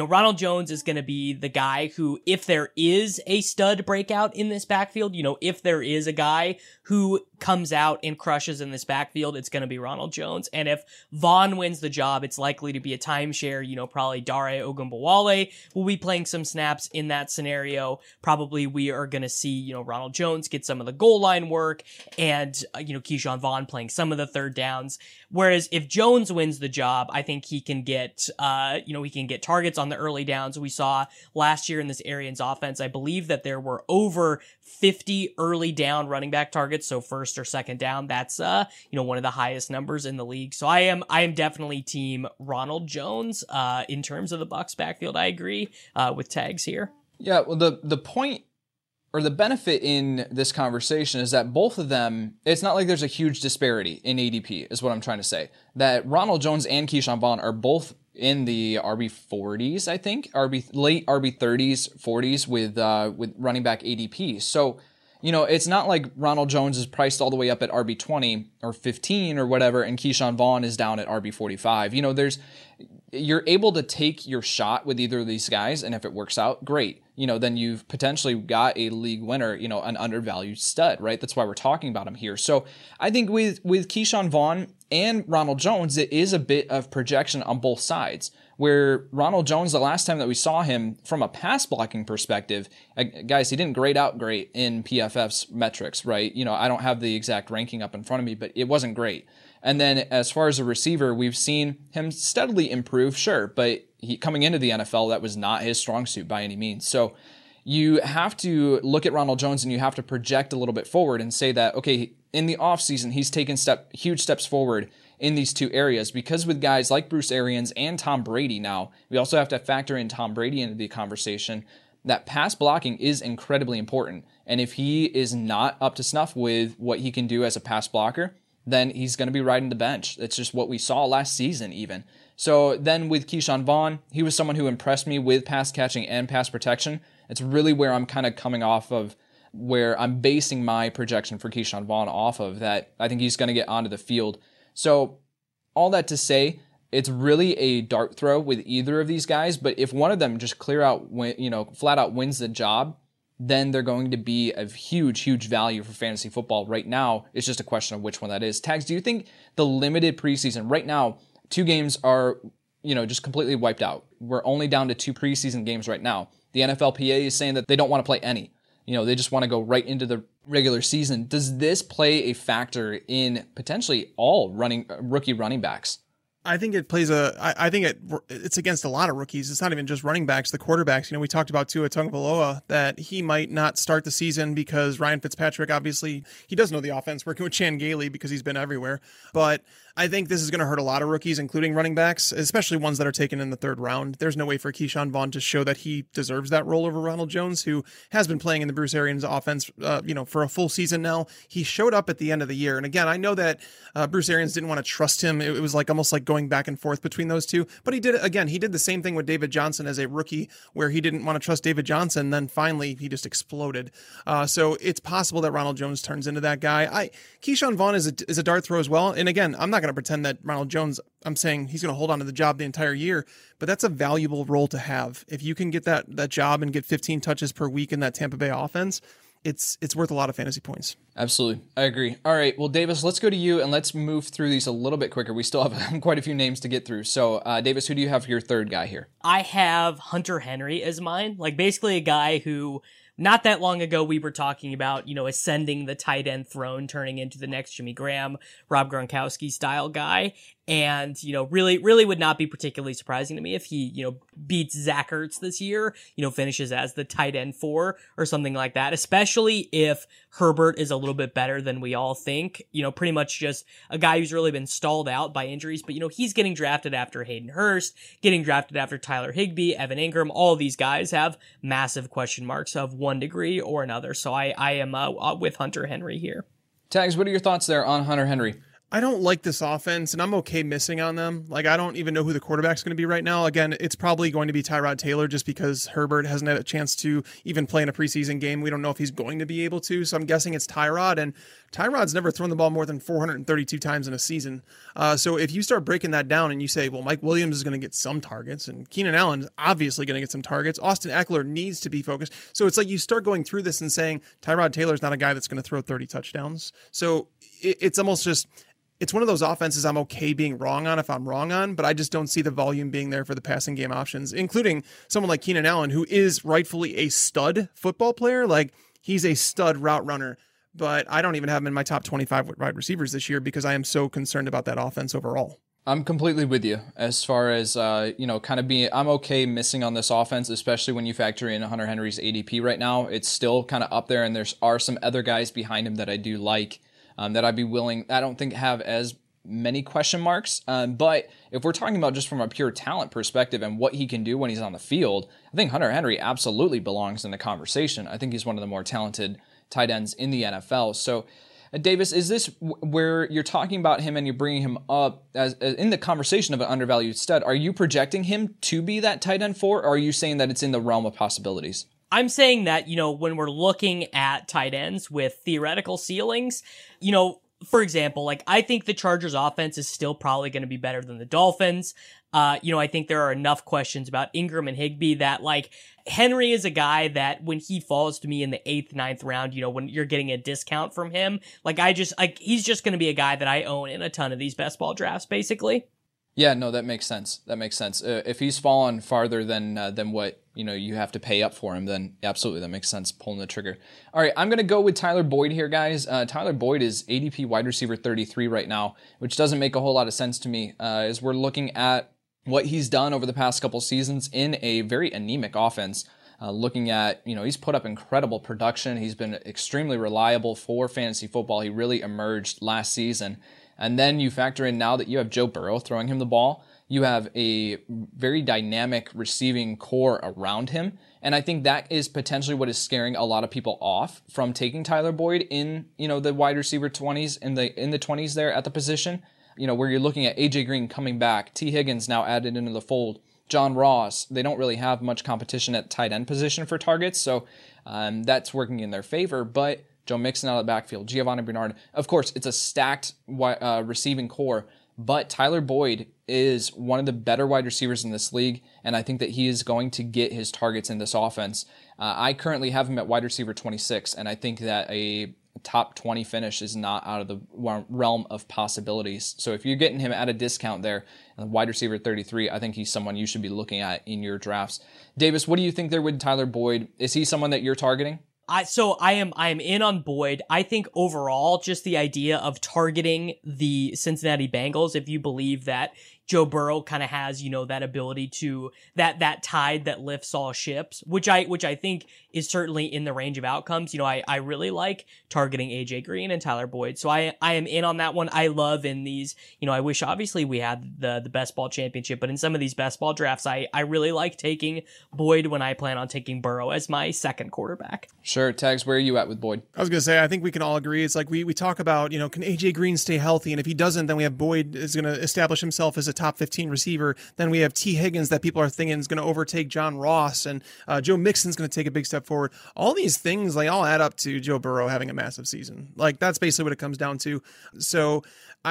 the guy who, if there is a stud breakout in this backfield, if there is a guy who comes out and crushes in this backfield, it's going to be Ronald Jones. And if Vaughn wins the job, it's likely to be a timeshare. Probably Dare Ogunbowale will be playing some snaps in that scenario. Probably we are going to see, Ronald Jones get some of the goal line work and, Keyshawn Vaughn playing some of the third downs. Whereas if Jones wins the job, I think he can get, targets on the early downs. We saw last year in this Arians offense, I believe that there were over 50 early down running back targets. So first or second down, that's, one of the highest numbers in the league. So I am definitely team Ronald Jones, in terms of the Bucs backfield. I agree, with Tags here. Yeah, well, the point or the benefit in this conversation is that both of them, it's not like there's a huge disparity in ADP, is what I'm trying to say. That Ronald Jones and Keyshawn Vaughn are both in the RB 40s, I think, late RB 30s, 40s with running back ADP. So, it's not like Ronald Jones is priced all the way up at RB 20 or 15 or whatever, and Keyshawn Vaughn is down at RB 45. You're able to take your shot with either of these guys, and if it works out, great. Then you've potentially got a league winner, an undervalued stud, right? That's why we're talking about him here. So I think with Keyshawn Vaughn and Ronald Jones, it is a bit of projection on both sides, where Ronald Jones, the last time that we saw him from a pass blocking perspective, guys, he didn't grade out great in PFF's metrics, right? I don't have the exact ranking up in front of me, but it wasn't great. And then as far as a receiver, we've seen him steadily improve, sure, but coming into the NFL, that was not his strong suit by any means. So you have to look at Ronald Jones and you have to project a little bit forward and say that, okay, in the offseason, he's taken huge steps forward in these two areas, because with guys like Bruce Arians and Tom Brady now, we also have to factor in Tom Brady into the conversation, that pass blocking is incredibly important. And if he is not up to snuff with what he can do as a pass blocker, then he's going to be riding the bench. It's just what we saw last season even. So then with Keyshawn Vaughn, he was someone who impressed me with pass catching and pass protection. It's really where I'm kind of coming off of, where I'm basing my projection for Keyshawn Vaughn off of, that I think he's going to get onto the field. So all that to say, it's really a dart throw with either of these guys, but if one of them just flat out wins the job, then they're going to be of huge, huge value for fantasy football. Right now, it's just a question of which one that is. Tags, do you think the limited preseason, right now, 2 games are, just completely wiped out? We're only down to 2 preseason games right now. The NFLPA is saying that they don't want to play any. They just want to go right into the regular season. Does this play a factor in potentially all rookie running backs? I think it plays I think it's against a lot of rookies. It's not even just running backs, the quarterbacks. We talked about Tua Tagovailoa, that he might not start the season because Ryan Fitzpatrick, obviously, he does know the offense, working with Chan Gailey because he's been everywhere. But I think this is going to hurt a lot of rookies, including running backs, especially ones that are taken in the 3rd round. There's no way for Keyshawn Vaughn to show that he deserves that role over Ronald Jones, who has been playing in the Bruce Arians offense, for a full season now. He showed up at the end of the year. And again, I know that Bruce Arians didn't want to trust him. It was almost like going back and forth between those two. But he did the same thing with David Johnson as a rookie, where he didn't want to trust David Johnson. Then finally, he just exploded. So it's possible that Ronald Jones turns into that guy. Keyshawn Vaughn is a dart throw as well. And again, I'm not going to pretend that Ronald Jones, I'm saying he's going to hold on to the job the entire year, but that's a valuable role to have. If you can get that job and get 15 touches per week in that Tampa Bay offense, it's worth a lot of fantasy points. Absolutely. I agree. All right. Well, Davis, let's go to you and let's move through these a little bit quicker. We still have quite a few names to get through. So, Davis, who do you have for your 3rd guy here? I have Hunter Henry as mine. Basically a guy who, not that long ago, we were talking about, ascending the tight end throne, turning into the next Jimmy Graham, Rob Gronkowski style guy. And, really would not be particularly surprising to me if he, beats Zach Ertz this year, finishes as the tight end 4 or something like that, especially if Herbert is a little bit better than we all think. Pretty much just a guy who's really been stalled out by injuries, but, he's getting drafted after Hayden Hurst, getting drafted after Tyler Higbee, Evan Ingram. All of these guys have massive question marks of one degree or another. So I am with Hunter Henry here. Tags, what are your thoughts there on Hunter Henry? I don't like this offense, and I'm okay missing on them. I don't even know who the quarterback's going to be right now. Again, it's probably going to be Tyrod Taylor, just because Herbert hasn't had a chance to even play in a preseason game. We don't know if he's going to be able to, so I'm guessing it's Tyrod, and Tyrod's never thrown the ball more than 432 times in a season. So if you start breaking that down and you say, well, Mike Williams is going to get some targets, and Keenan Allen's obviously going to get some targets, Austin Eckler needs to be focused. So it's like you start going through this and saying Tyrod Taylor's not a guy that's going to throw 30 touchdowns. So it's almost just... It's one of those offenses I'm okay being wrong on if I'm wrong on, but I just don't see the volume being there for the passing game options, including someone like Keenan Allen, who is rightfully a stud football player. He's a stud route runner, but I don't even have him in my top 25 wide receivers this year because I am so concerned about that offense overall. I'm completely with you as far as, I'm okay missing on this offense, especially when you factor in Hunter Henry's ADP right now. It's still kind of up there, and there are some other guys behind him that I do like. That I'd be willing, I don't think have as many question marks. But if we're talking about just from a pure talent perspective and what he can do when he's on the field, I think Hunter Henry absolutely belongs in the conversation. I think he's one of the more talented tight ends in the NFL. So, Davis, is this where you're talking about him and you're bringing him up as in the conversation of an undervalued stud? Are you projecting him to be that tight end 4, or are you saying that it's in the realm of possibilities? I'm saying that, when we're looking at tight ends with theoretical ceilings, for example, like I think the Chargers offense is still probably going to be better than the Dolphins. I think there are enough questions about Ingram and Higbee that like Henry is a guy that when he falls to me in the 8th, 9th round, when you're getting a discount from him, he's just going to be a guy that I own in a ton of these best ball drafts, basically. Yeah, no, that makes sense. If he's fallen farther than what you have to pay up for him, then absolutely that makes sense. Pulling the trigger. All right, I'm gonna go with Tyler Boyd here, guys. Tyler Boyd is ADP wide receiver 33 right now, which doesn't make a whole lot of sense to me. As we're looking at what he's done over the past couple seasons in a very anemic offense. Looking at, he's put up incredible production. He's been extremely reliable for fantasy football. He really emerged last season. And then you factor in now that you have Joe Burrow throwing him the ball, you have a very dynamic receiving core around him. And I think that is potentially what is scaring a lot of people off from taking Tyler Boyd in, the wide receiver 20s, in the 20s there at the position, where you're looking at AJ Green coming back, T. Higgins now added into the fold, John Ross. They don't really have much competition at tight end position for targets. So that's working in their favor. But Joe Mixon out of the backfield, Giovanni Bernard. Of course, it's a stacked receiving core, but Tyler Boyd is one of the better wide receivers in this league, and I think that he is going to get his targets in this offense. I currently have him at wide receiver 26, and I think that a top 20 finish is not out of the realm of possibilities. So if you're getting him at a discount there, wide receiver 33, I think he's someone you should be looking at in your drafts. Davis, what do you think there with Tyler Boyd? Is he someone that you're targeting? I am in on Boyd. I think overall, just the idea of targeting the Cincinnati Bengals, if you believe that Joe Burrow kind of has, that ability to, that tide that lifts all ships, which I think is certainly in the range of outcomes. I really like targeting AJ Green and Tyler Boyd. So I am in on that one. I love in these, I wish obviously we had the best ball championship, but in some of these best ball drafts, I really like taking Boyd when I plan on taking Burrow as my second quarterback. Sure. Tags, where are you at with Boyd? I was going to say, I think we can all agree. It's like we talk about, can AJ Green stay healthy? And if he doesn't, then we have Boyd is going to establish himself as a top 15 receiver. Then we have T. Higgins that people are thinking is going to overtake John Ross, and Joe Mixon's going to take a big step forward. All these things all add up to Joe Burrow having a massive season. That's basically what it comes down to. So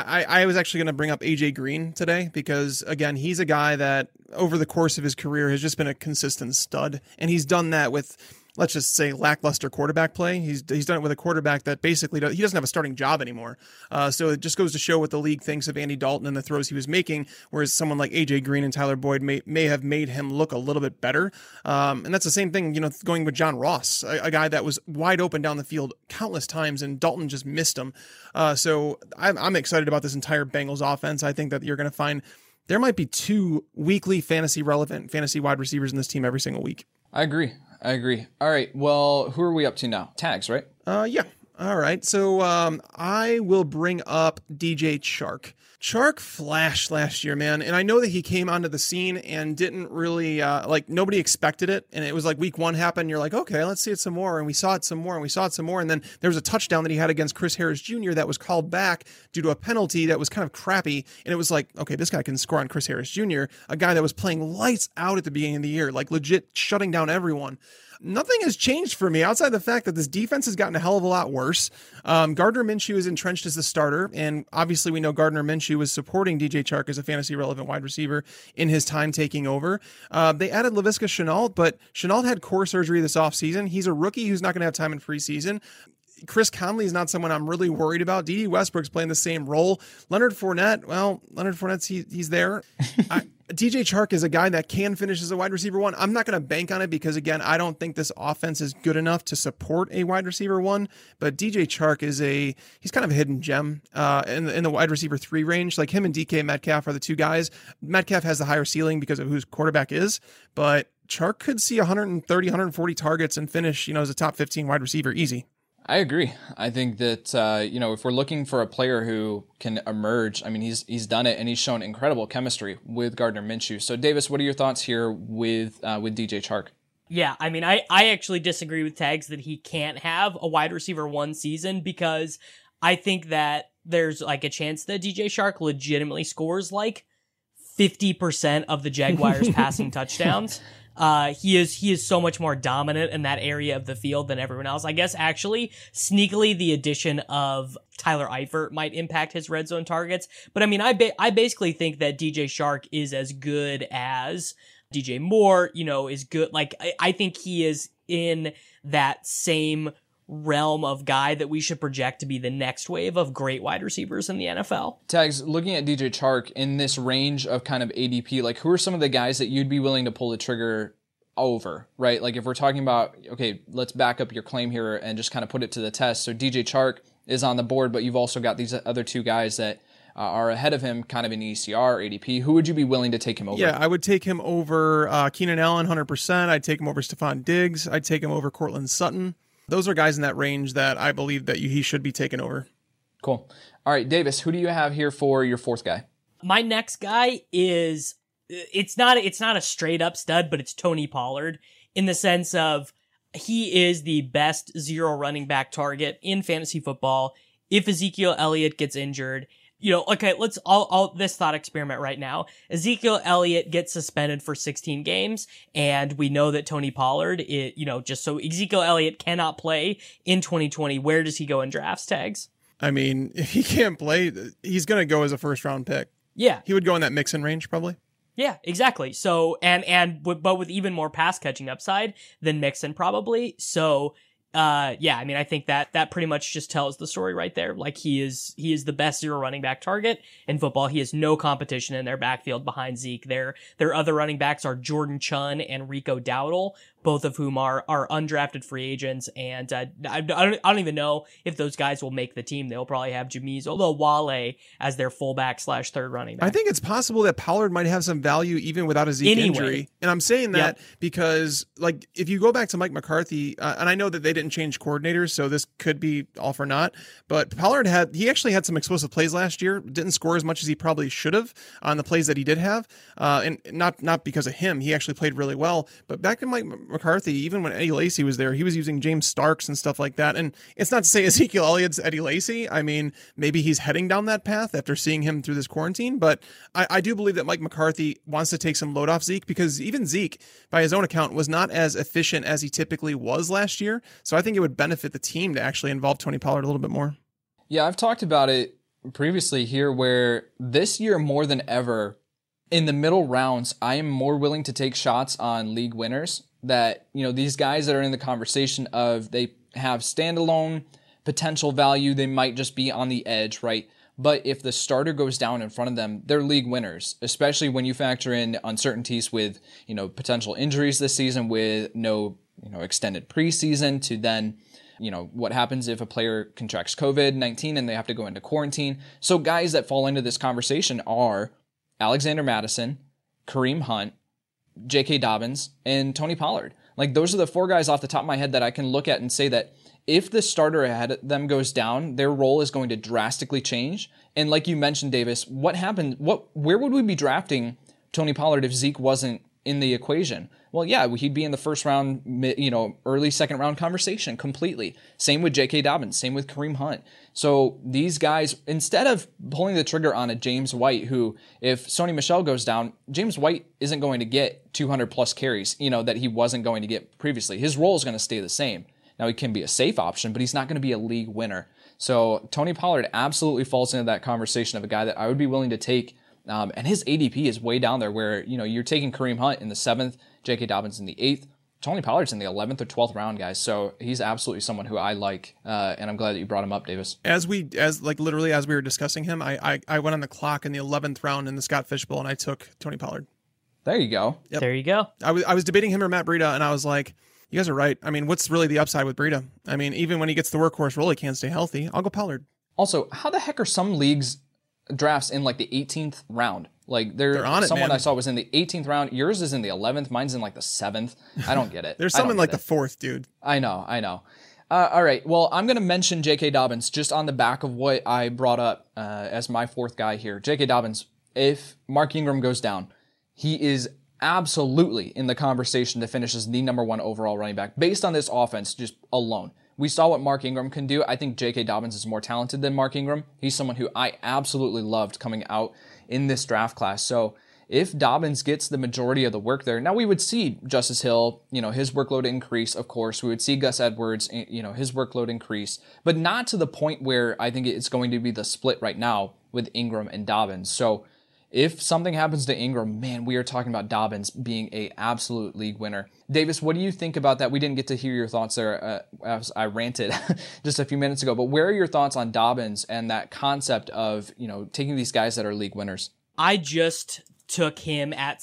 I was actually going to bring up AJ Green today because, again, he's a guy that over the course of his career has just been a consistent stud, and he's done that with, let's just say, lackluster quarterback play. He's done it with a quarterback that basically he doesn't have a starting job anymore. So it just goes to show what the league thinks of Andy Dalton and the throws he was making, whereas someone like AJ Green and Tyler Boyd may have made him look a little bit better. And that's the same thing, going with John Ross, a guy that was wide open down the field countless times, and Dalton just missed him. So I'm excited about this entire Bengals offense. I think that you're going to find there might be 2 weekly fantasy relevant fantasy wide receivers in this team every single week. I agree. All right. Well, who are we up to now? Tags, right? Yeah. All right. So I will bring up DJ Chark. Chark flashed last year, man. And I know that he came onto the scene and didn't really, nobody expected it. And it was like week 1 happened. And you're like, okay, let's see it some more. And we saw it some more and we saw it some more. And then there was a touchdown that he had against Chris Harris Jr. that was called back due to a penalty that was kind of crappy. And it was like, okay, this guy can score on Chris Harris Jr., a guy that was playing lights out at the beginning of the year, legit shutting down everyone. Nothing has changed for me outside the fact that this defense has gotten a hell of a lot worse. Gardner Minshew is entrenched as the starter, and obviously we know Gardner Minshew was supporting DJ Chark as a fantasy relevant wide receiver in his time taking over. They added Laviska Shenault, but Shenault had core surgery this offseason. He's a rookie who's not going to have time in preseason. Chris Conley is not someone I'm really worried about. D.D. Westbrook's playing the same role. Leonard Fournette's he's there. DJ Chark is a guy that can finish as a wide receiver 1. I'm not going to bank on it because, again, I don't think this offense is good enough to support a wide receiver 1. But DJ Chark he's kind of a hidden gem in the wide receiver 3 range. Like him and DK Metcalf are the 2 guys. Metcalf has the higher ceiling because of who his quarterback is, but Chark could see 130, 140 targets and finish, as a top 15 wide receiver easy. I agree. I think that, if we're looking for a player who can emerge, I mean, he's done it and he's shown incredible chemistry with Gardner Minshew. So Davis, what are your thoughts here with DJ Chark? Yeah, I mean, I actually disagree with Tags that he can't have a wide receiver one season, because I think that there's like a chance that DJ Chark legitimately scores like 50% of the Jaguars passing touchdowns. He is so much more dominant in that area of the field than everyone else. I guess actually sneakily the addition of Tyler Eifert might impact his red zone targets. But I mean, I basically think that DJ Chark is as good as DJ Moore, is good. Like, I think he is in that same realm of guy that we should project to be the next wave of great wide receivers in the NFL. Tags, looking at DJ Chark in this range of kind of ADP, like who are some of the guys that you'd be willing to pull the trigger over, right? Like if we're talking about, okay, let's back up your claim here and just kind of put it to the test. So DJ Chark is on the board, but you've also got these other two guys that are ahead of him kind of in ECR, ADP. Who would you be willing to take him over? Yeah, I would take him over Keenan Allen 100%. I'd take him over Stephon Diggs. I'd take him over Cortland Sutton. Those are guys in that range that I believe that he should be taken over. Cool. All right, Davis, who do you have here for your fourth guy? My next guy is, it's not a straight up stud, but it's Tony Pollard, in the sense of he is the best zero running back target in fantasy football. If Ezekiel Elliott gets injured, okay, let's all this thought experiment right now. Ezekiel Elliott gets suspended for 16 games, and we know that Tony Pollard, just so Ezekiel Elliott cannot play in 2020, where does he go in drafts, Tags? I mean, if he can't play, he's going to go as a first round pick. Yeah. He would go in that Mixon range probably. Yeah, exactly. So, but with even more pass catching upside than Mixon probably. So, I mean, I think that pretty much just tells the story right there. Like he is the best zero running back target in football. He has no competition in their backfield behind Zeke. Their other running backs are Jordan Chunn and Rico Dowdle, both of whom are undrafted free agents. And I don't even know if those guys will make the team. They'll probably have Jameis Olawale as their fullback / third running back. I think it's possible that Pollard might have some value even without a Zeke injury. And I'm saying that because, like, if you go back to Mike McCarthy, and I know that they didn't change coordinators, so this could be all for naught, but Pollard actually had some explosive plays last year, didn't score as much as he probably should have on the plays that he did have, and not because of him. He actually played really well, but back in Mike McCarthy, even when Eddie Lacy was there, he was using James Starks and stuff like that. And it's not to say Ezekiel Elliott's Eddie Lacy. I mean, maybe he's heading down that path after seeing him through this quarantine, but I do believe that Mike McCarthy wants to take some load off Zeke, because even Zeke, by his own account, was not as efficient as he typically was last year. So I think it would benefit the team to actually involve Tony Pollard a little bit more. Yeah, I've talked about it previously here, where this year more than ever, in the middle rounds, I am more willing to take shots on league winners. That, these guys that are in the conversation of they have standalone potential value, they might just be on the edge, right? But if the starter goes down in front of them, they're league winners, especially when you factor in uncertainties with, potential injuries this season, with no, extended preseason, to then, what happens if a player contracts COVID-19 and they have to go into quarantine. So guys that fall into this conversation are Alexander Mattison, Kareem Hunt, J.K. Dobbins, and Tony Pollard. Like, those are the four guys off the top of my head that I can look at and say that if the starter ahead of them goes down, their role is going to drastically change. And like you mentioned, Davis, where would we be drafting Tony Pollard if Zeke wasn't in the equation? Well, yeah, he'd be in the first round, early second round conversation completely. Same with J.K. Dobbins, same with Kareem Hunt. So these guys, instead of pulling the trigger on a James White, who, if Sony Michel goes down, James White isn't going to get 200 plus carries, that he wasn't going to get previously. His role is going to stay the same. Now, he can be a safe option, but he's not going to be a league winner. So Tony Pollard absolutely falls into that conversation of a guy that I would be willing to take. And his ADP is way down there, where, you're taking Kareem Hunt in the 7th, J.K. Dobbins in the 8th. Tony Pollard's in the 11th or 12th round, guys. So he's absolutely someone who I like, and I'm glad that you brought him up, Davis. As we were discussing him, I went on the clock in the 11th round in the Scott Fish Bowl, and I took Tony Pollard. There you go. Yep. There you go. I was debating him or Matt Breida, and I was like, you guys are right. I mean, what's really the upside with Breida? I mean, even when he gets the workhorse role, he can't stay healthy. I'll go Pollard. Also, how the heck are some leagues drafts in like the 18th round? Like, they're on it, someone man. I saw was in the 18th round. Yours is in the 11th. Mine's in like the 7th. I don't get it. There's some in like the 4th, dude. I know. All right. Well, I'm going to mention J.K. Dobbins just on the back of what I brought up as my fourth guy here. J.K. Dobbins, if Mark Ingram goes down, he is absolutely in the conversation to finish as the number one overall running back based on this offense just alone. We saw what Mark Ingram can do. I think J.K. Dobbins is more talented than Mark Ingram. He's someone who I absolutely loved coming out in this draft class. So if Dobbins gets the majority of the work there, now we would see Justice Hill, his workload increase, of course. We would see Gus Edwards, his workload increase, but not to the point where I think it's going to be the split right now with Ingram and Dobbins. So if something happens to Ingram, man, we are talking about Dobbins being a absolute league winner. Davis, what do you think about that? We didn't get to hear your thoughts there as I ranted just a few minutes ago, but where are your thoughts on Dobbins and that concept of, taking these guys that are league winners? I just took him at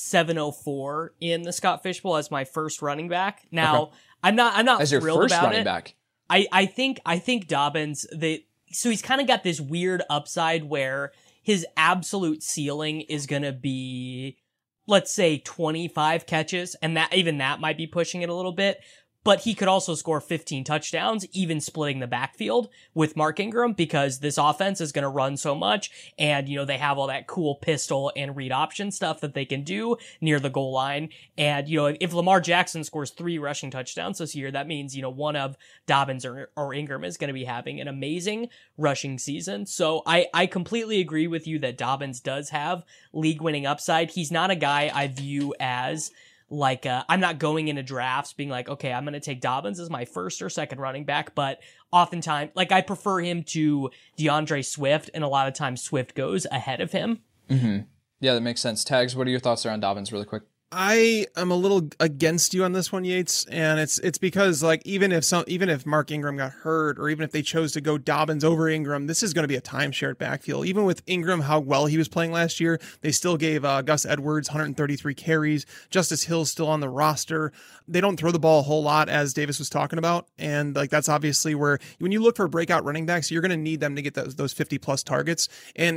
704 in the Scott Fishbowl as my first running back. Now, okay. I'm not as your thrilled first about running it. Back. I think Dobbins, so he's kind of got this weird upside where his absolute ceiling is going to be, let's say, 25 catches, and that might be pushing it a little bit. But he could also score 15 touchdowns, even splitting the backfield with Mark Ingram, because this offense is going to run so much. And, they have all that cool pistol and read option stuff that they can do near the goal line. And, if Lamar Jackson scores 3 rushing touchdowns this year, that means, one of Dobbins or Ingram is going to be having an amazing rushing season. So I completely agree with you that Dobbins does have league winning upside. He's not a guy I view as I'm not going into drafts being like, okay, I'm going to take Dobbins as my first or second running back, but oftentimes, I prefer him to DeAndre Swift, and a lot of times Swift goes ahead of him. Mm-hmm. Yeah, that makes sense. Tags, what are your thoughts around Dobbins really quick? I am a little against you on this one, Yates, and it's because even if Mark Ingram got hurt, or even if they chose to go Dobbins over Ingram, this is going to be a timeshared backfield. Even with Ingram, how well he was playing last year, they still gave Gus Edwards 133 carries. Justice Hill's still on the roster. They don't throw the ball a whole lot, as Davis was talking about, and that's obviously where when you look for breakout running backs, you're going to need them to get those 50 plus targets. And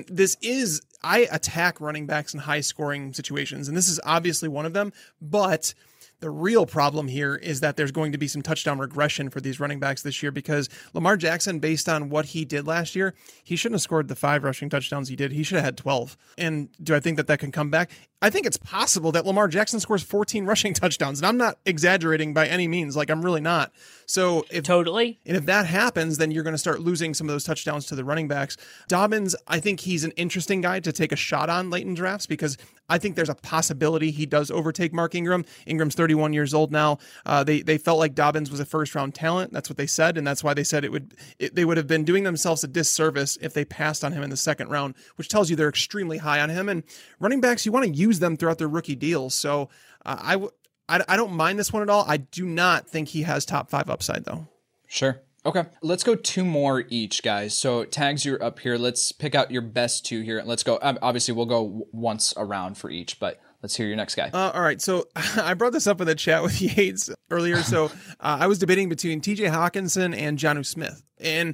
I attack running backs in high scoring situations, and this is obviously one of them, but the real problem here is that there's going to be some touchdown regression for these running backs this year, because Lamar Jackson, based on what he did last year, he shouldn't have scored the 5 rushing touchdowns he did. He should have had 12. And do I think that can come back? I think it's possible that Lamar Jackson scores 14 rushing touchdowns, and I'm not exaggerating by any means. I'm really not. So if that happens, then you're going to start losing some of those touchdowns to the running backs. Dobbins, I think he's an interesting guy to take a shot on late in drafts, because I think there's a possibility he does overtake Mark Ingram. Ingram's 31 years old now. They felt like Dobbins was a first round talent. That's what they said, and that's why they said they would have been doing themselves a disservice if they passed on him in the second round, which tells you they're extremely high on him. And running backs, you want to use them throughout their rookie deals. So I don't mind this one at all. I do not think he has top 5 upside, though. Sure. Okay. Let's go 2 more each, guys. So Tags, you're up here. Let's pick out your best 2 here. Let's go. Obviously, we'll go once around for each, but let's hear your next guy. All right. So I brought this up in the chat with Yates earlier. So I was debating between TJ Hawkinson and Jonnu Smith. And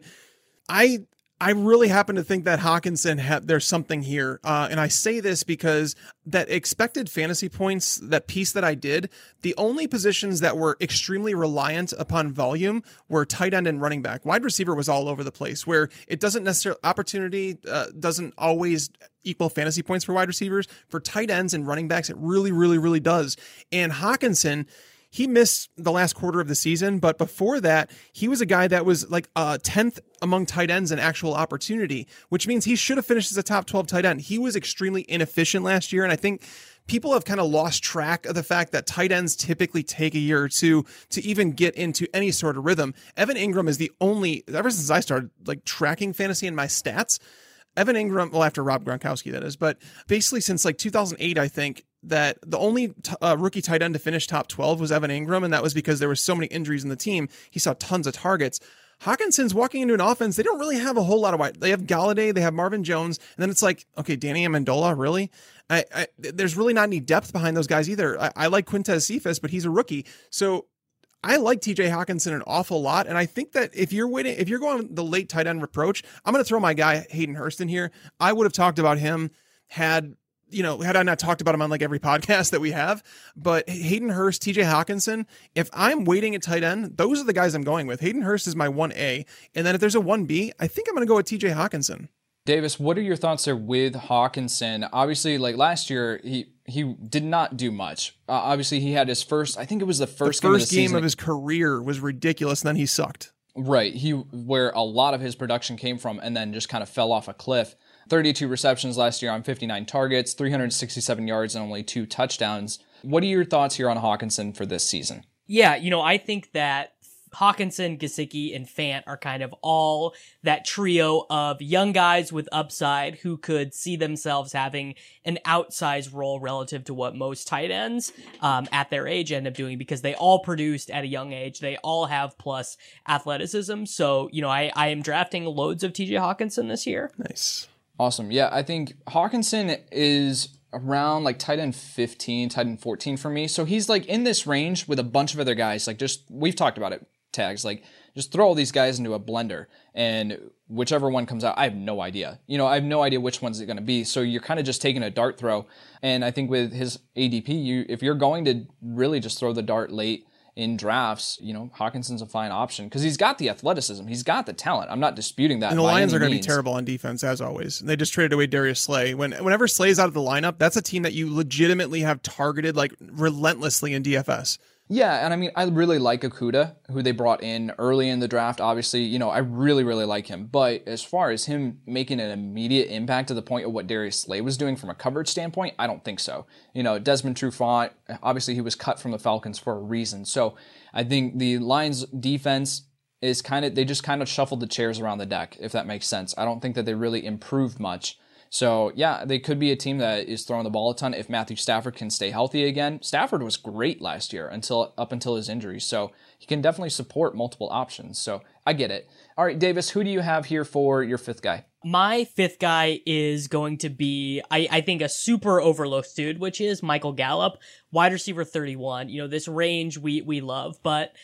I really happen to think that Hawkinson there's something here. And I say this because that expected fantasy points, that piece that I did, the only positions that were extremely reliant upon volume were tight end and running back. Wide receiver was all over the place, where it doesn't necessarily, opportunity doesn't always equal fantasy points for wide receivers. For tight ends and running backs, it really, really, really does. And Hawkinson, he missed the last quarter of the season, but before that, he was a guy that was 10th among tight ends in actual opportunity, which means he should have finished as a top 12 tight end. He was extremely inefficient last year, and I think people have kind of lost track of the fact that tight ends typically take a year or two to even get into any sort of rhythm. Evan Ingram is the only, ever since I started tracking fantasy in my stats, Evan Ingram, well, after Rob Gronkowski, that is, but basically since 2008, I think, that the only rookie tight end to finish top 12 was Evan Ingram, and that was because there were so many injuries in the team. He saw tons of targets. Hawkinson's walking into an offense, they don't really have a whole lot of wide. They have Galladay, they have Marvin Jones, and then it's okay, Danny Amendola, really? There's really not any depth behind those guys either. I like Quintez Cephas, but he's a rookie. So I like TJ Hawkinson an awful lot, and I think that if you're going the late tight end approach, I'm going to throw my guy Hayden Hurst in here. I would have talked about him had had I not talked about him on like every podcast that we have, but Hayden Hurst, TJ Hawkinson, if I'm waiting at tight end, those are the guys I'm going with. Hayden Hurst is my 1A. And then if there's a 1B, I think I'm going to go with TJ Hawkinson. Davis, what are your thoughts there with Hawkinson? Obviously, like last year, he did not do much. Obviously, he had his first, I think it was the first game of his career was ridiculous, and then he sucked. Right, where a lot of his production came from, and then just kind of fell off a cliff. 32 receptions last year on 59 targets, 367 yards, and only 2 touchdowns. What are your thoughts here on Hawkinson for this season? Yeah, I think that Hawkinson, Gesicki, and Fant are kind of all that trio of young guys with upside who could see themselves having an outsized role relative to what most tight ends at their age end up doing, because they all produced at a young age. They all have plus athleticism. So, I am drafting loads of TJ Hawkinson this year. Nice. Awesome. Yeah, I think Hawkinson is around like tight end 15, tight end 14 for me. So he's like in this range with a bunch of other guys. Like we've talked about it. Tags, like just throw all these guys into a blender and whichever one comes out, I have no idea. I have no idea which one's it going to be. So you're kind of just taking a dart throw. And I think with his ADP, if you're going to really just throw the dart late in drafts, Hawkinson's a fine option because he's got the athleticism. He's got the talent. I'm not disputing that. And the Lions are going to be terrible on defense, as always. They just traded away Darius Slay. Whenever Slay's out of the lineup, that's a team that you legitimately have targeted like relentlessly in DFS. Yeah, and I mean, I really like Okudah, who they brought in early in the draft. Obviously, I really, really like him. But as far as him making an immediate impact to the point of what Darius Slay was doing from a coverage standpoint, I don't think so. Desmond Trufant, obviously he was cut from the Falcons for a reason. So I think the Lions defense is they just kind of shuffled the chairs around the deck, if that makes sense. I don't think that they really improved much. So, yeah, they could be a team that is throwing the ball a ton if Matthew Stafford can stay healthy again. Stafford was great last year up until his injury, so he can definitely support multiple options. So, I get it. All right, Davis, who do you have here for your 5th guy? My 5th guy is going to be, I think, a super overlooked dude, which is Michael Gallup, wide receiver 31. This range we love, but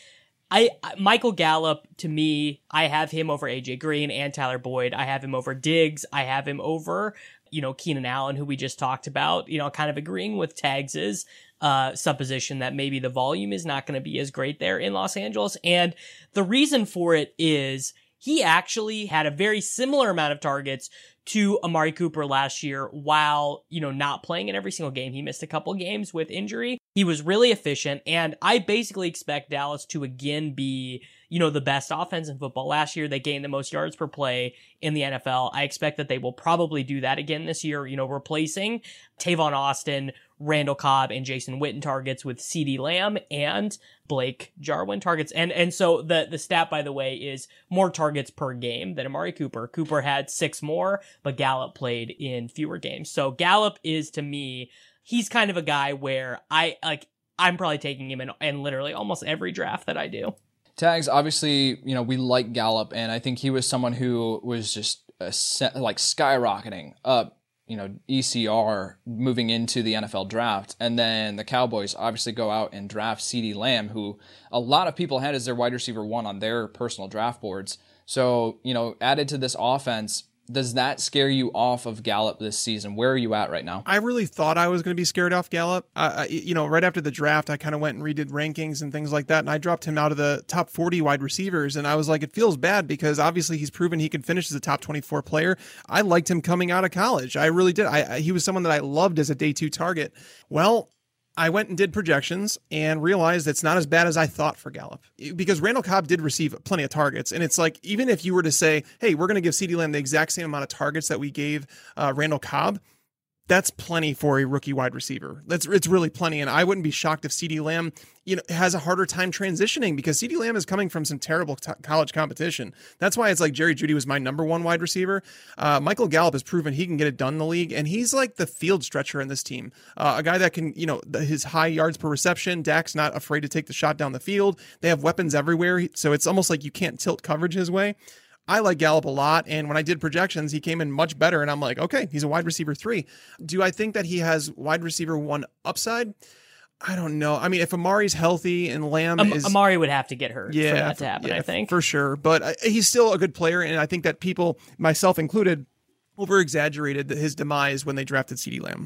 Michael Gallup, to me, I have him over AJ Green and Tyler Boyd. I have him over Diggs. I have him over, Keenan Allen, who we just talked about, kind of agreeing with Tags's supposition that maybe the volume is not going to be as great there in Los Angeles. And the reason for it is he actually had a very similar amount of targets to Amari Cooper last year while, not playing in every single game. He missed a couple games with injury. He was really efficient, and I basically expect Dallas to again be, the best offense in football. Last year, they gained the most yards per play in the NFL. I expect that they will probably do that again this year, replacing Tavon Austin, Randall Cobb, and Jason Witten targets with CeeDee Lamb and Blake Jarwin targets. And so the stat, by the way, is more targets per game than Amari Cooper. Cooper had 6 more, but Gallup played in fewer games. So Gallup is, to me, he's kind of a guy where I'm probably taking him in literally almost every draft that I do. Tags, obviously, we like Gallup, and I think he was someone who was just skyrocketing up, ECR moving into the NFL draft. And then the Cowboys obviously go out and draft CeeDee Lamb, who a lot of people had as their wide receiver 1 on their personal draft boards. So, added to this offense, does that scare you off of Gallup this season? Where are you at right now? I really thought I was going to be scared off Gallup. Right after the draft, I kind of went and redid rankings and things like that, and I dropped him out of the top 40 wide receivers, and I was like, it feels bad because obviously he's proven he can finish as a top 24 player. I liked him coming out of college. I really did. He was someone that I loved as a day 2 target. Well, I went and did projections and realized it's not as bad as I thought for Gallup, because Randall Cobb did receive plenty of targets. And it's like, even if you were to say, hey, we're going to give CeeDee Lamb the exact same amount of targets that we gave Randall Cobb, that's plenty for a rookie wide receiver. It's really plenty. And I wouldn't be shocked if CeeDee Lamb, has a harder time transitioning, because CeeDee Lamb is coming from some terrible college competition. That's why it's like Jerry Jeudy was my number 1 wide receiver. Michael Gallup has proven he can get it done in the league, and he's like the field stretcher in this team. A guy that can, his high yards per reception. Dak's not afraid to take the shot down the field. They have weapons everywhere, so it's almost like you can't tilt coverage his way. I like Gallup a lot, and when I did projections, he came in much better, and I'm like, okay, he's a wide receiver 3. Do I think that he has wide receiver 1 upside? I don't know. I mean, if Amari's healthy and Lamb Amari would have to get hurt for that to happen, I think. For sure, but he's still a good player, and I think that people, myself included, over-exaggerated his demise when they drafted CeeDee Lamb.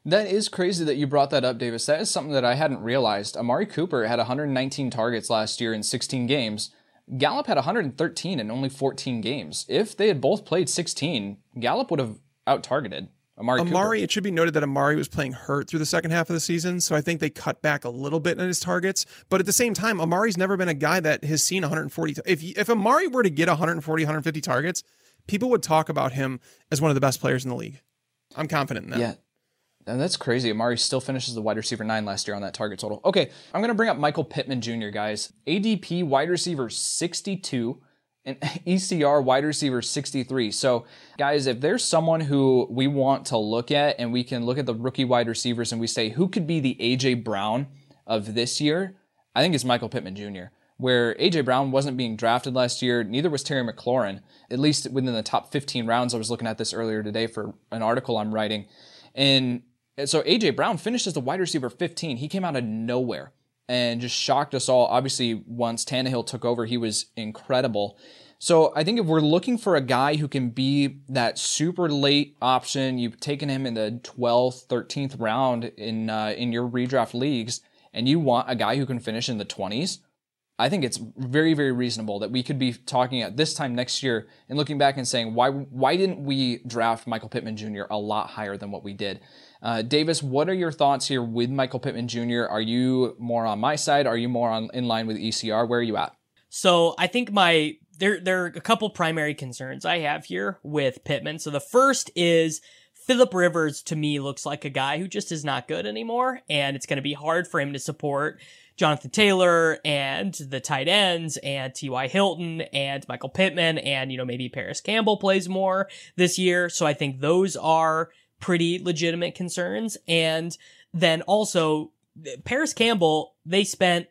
That is crazy that you brought that up, Davis. That is something that I hadn't realized. Amari Cooper had 119 targets last year in 16 games. Gallup had 113 in only 14 games. If they had both played 16, Gallup would have out-targeted Amari Cooper. It should be noted that Amari was playing hurt through the second half of the season, so I think they cut back a little bit in his targets. But at the same time, Amari's never been a guy that has seen 140. If Amari were to get 140, 150 targets, people would talk about him as one of the best players in the league. I'm confident in that. Yeah. And that's crazy. Amari still finishes the wide receiver 9 last year on that target total. Okay, I'm going to bring up Michael Pittman Jr., guys. ADP wide receiver 62 and ECR wide receiver 63. So, guys, if there's someone who we want to look at and we can look at the rookie wide receivers and we say, who could be the A.J. Brown of this year? I think it's Michael Pittman Jr., where A.J. Brown wasn't being drafted last year. Neither was Terry McLaurin, at least within the top 15 rounds. I was looking at this earlier today for an article I'm writing. And so A.J. Brown finished as the wide receiver 15. He came out of nowhere and just shocked us all. Obviously, once Tannehill took over, he was incredible. So I think if we're looking for a guy who can be that super late option, you've taken him in the 12th, 13th round in your redraft leagues, and you want a guy who can finish in the 20s, I think it's very, very reasonable that we could be talking at this time next year and looking back and saying, why didn't we draft Michael Pittman Jr. a lot higher than what we did? Davis, what are your thoughts here with Michael Pittman Jr.? Are you more on my side? Are you more in line with ECR? Where are you at? So I think there are a couple primary concerns I have here with Pittman. So the first is Phillip Rivers, to me, looks like a guy who just is not good anymore, and it's going to be hard for him to support Jonathan Taylor and the tight ends and T.Y. Hilton and Michael Pittman and, maybe Paris Campbell plays more this year. So I think those are pretty legitimate concerns. And then also Paris Campbell, they spent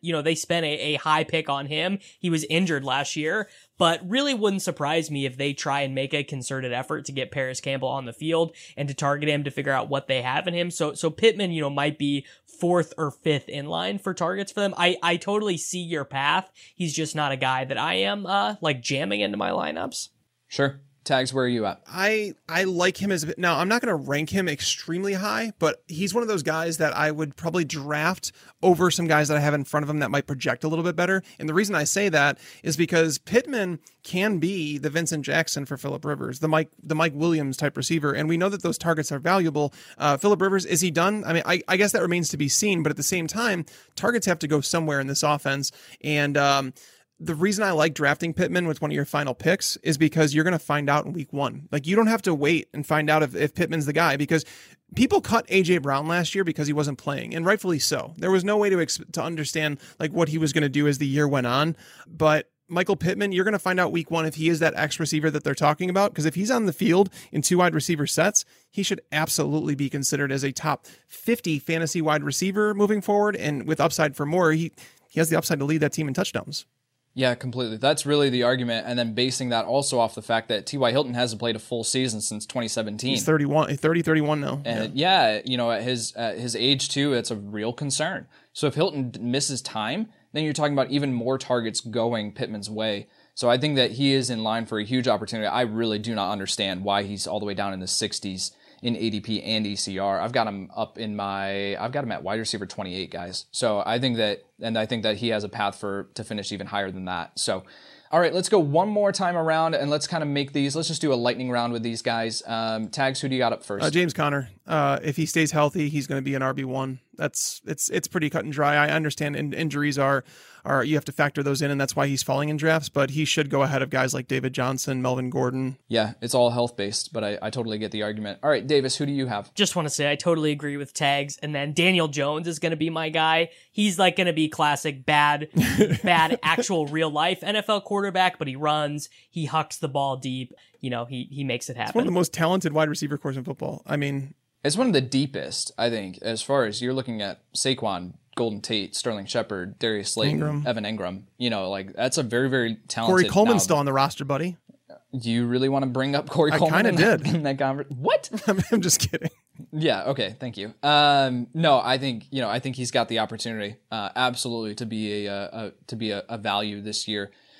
a high pick on him. He was injured last year, but really wouldn't surprise me if they try and make a concerted effort to get Paris Campbell on the field and to target him to figure out what they have in him. So Pittman, might be 4th or 5th in line for targets for them. I totally see your path. He's just not a guy that I am, jamming into my lineups. Sure. Tags, where are you at? I like him now, I'm not going to rank him extremely high, but he's one of those guys that I would probably draft over some guys that I have in front of him that might project a little bit better. And the reason I say that is because Pittman can be the Vincent Jackson for Phillip Rivers, the Mike Williams type receiver. And we know that those targets are valuable. Phillip Rivers, is he done? I mean, I guess that remains to be seen, but at the same time, targets have to go somewhere in this offense. And, the reason I like drafting Pittman with one of your final picks is because you're going to find out in week 1. Like, you don't have to wait and find out if Pittman's the guy, because people cut A.J. Brown last year because he wasn't playing, and rightfully so. There was no way to understand what he was going to do as the year went on. But Michael Pittman, you're going to find out week 1 if he is that X receiver that they're talking about, because if he's on the field in 2 wide receiver sets, he should absolutely be considered as a top 50 fantasy wide receiver moving forward, and with upside for more, he has the upside to lead that team in touchdowns. Yeah, completely. That's really the argument. And then basing that also off the fact that T.Y. Hilton hasn't played a full season since 2017. He's 31 now. And at his age too, it's a real concern. So if Hilton misses time, then you're talking about even more targets going Pittman's way. So I think that he is in line for a huge opportunity. I really do not understand why he's all the way down in the 60s in ADP and ECR. I've got him at wide receiver 28, guys. So I think that he has a path to finish even higher than that. So, all right, let's go one more time around and let's kind of make these. Let's just do a lightning round with these guys. Tags, who do you got up first? James Conner. If he stays healthy, he's going to be an RB1. It's pretty cut and dry. I understand injuries are you have to factor those in, and that's why he's falling in drafts, but he should go ahead of guys like David Johnson, Melvin Gordon. Yeah, it's all health based, but I totally get the argument. All right, Davis, who do you have? Just want to say I totally agree with Tags, and then Daniel Jones is going to be my guy. He's going to be classic bad actual real life NFL quarterback, but he runs, he hucks the ball deep, he makes it happen. It's one of the most talented wide receiver cores in football. I mean, it's one of the deepest, I think, as far as you're looking at Saquon, Golden Tate, Sterling Shepard, Darius Slayton, Evan Engram. That's a very, very talented. Corey Coleman's still on the roster, buddy. Do you really want to bring up Corey Coleman? I kind of did. In that conversation. What? I'm just kidding. Yeah. Okay. Thank you. No, I think he's got the opportunity, absolutely, to be a value this year.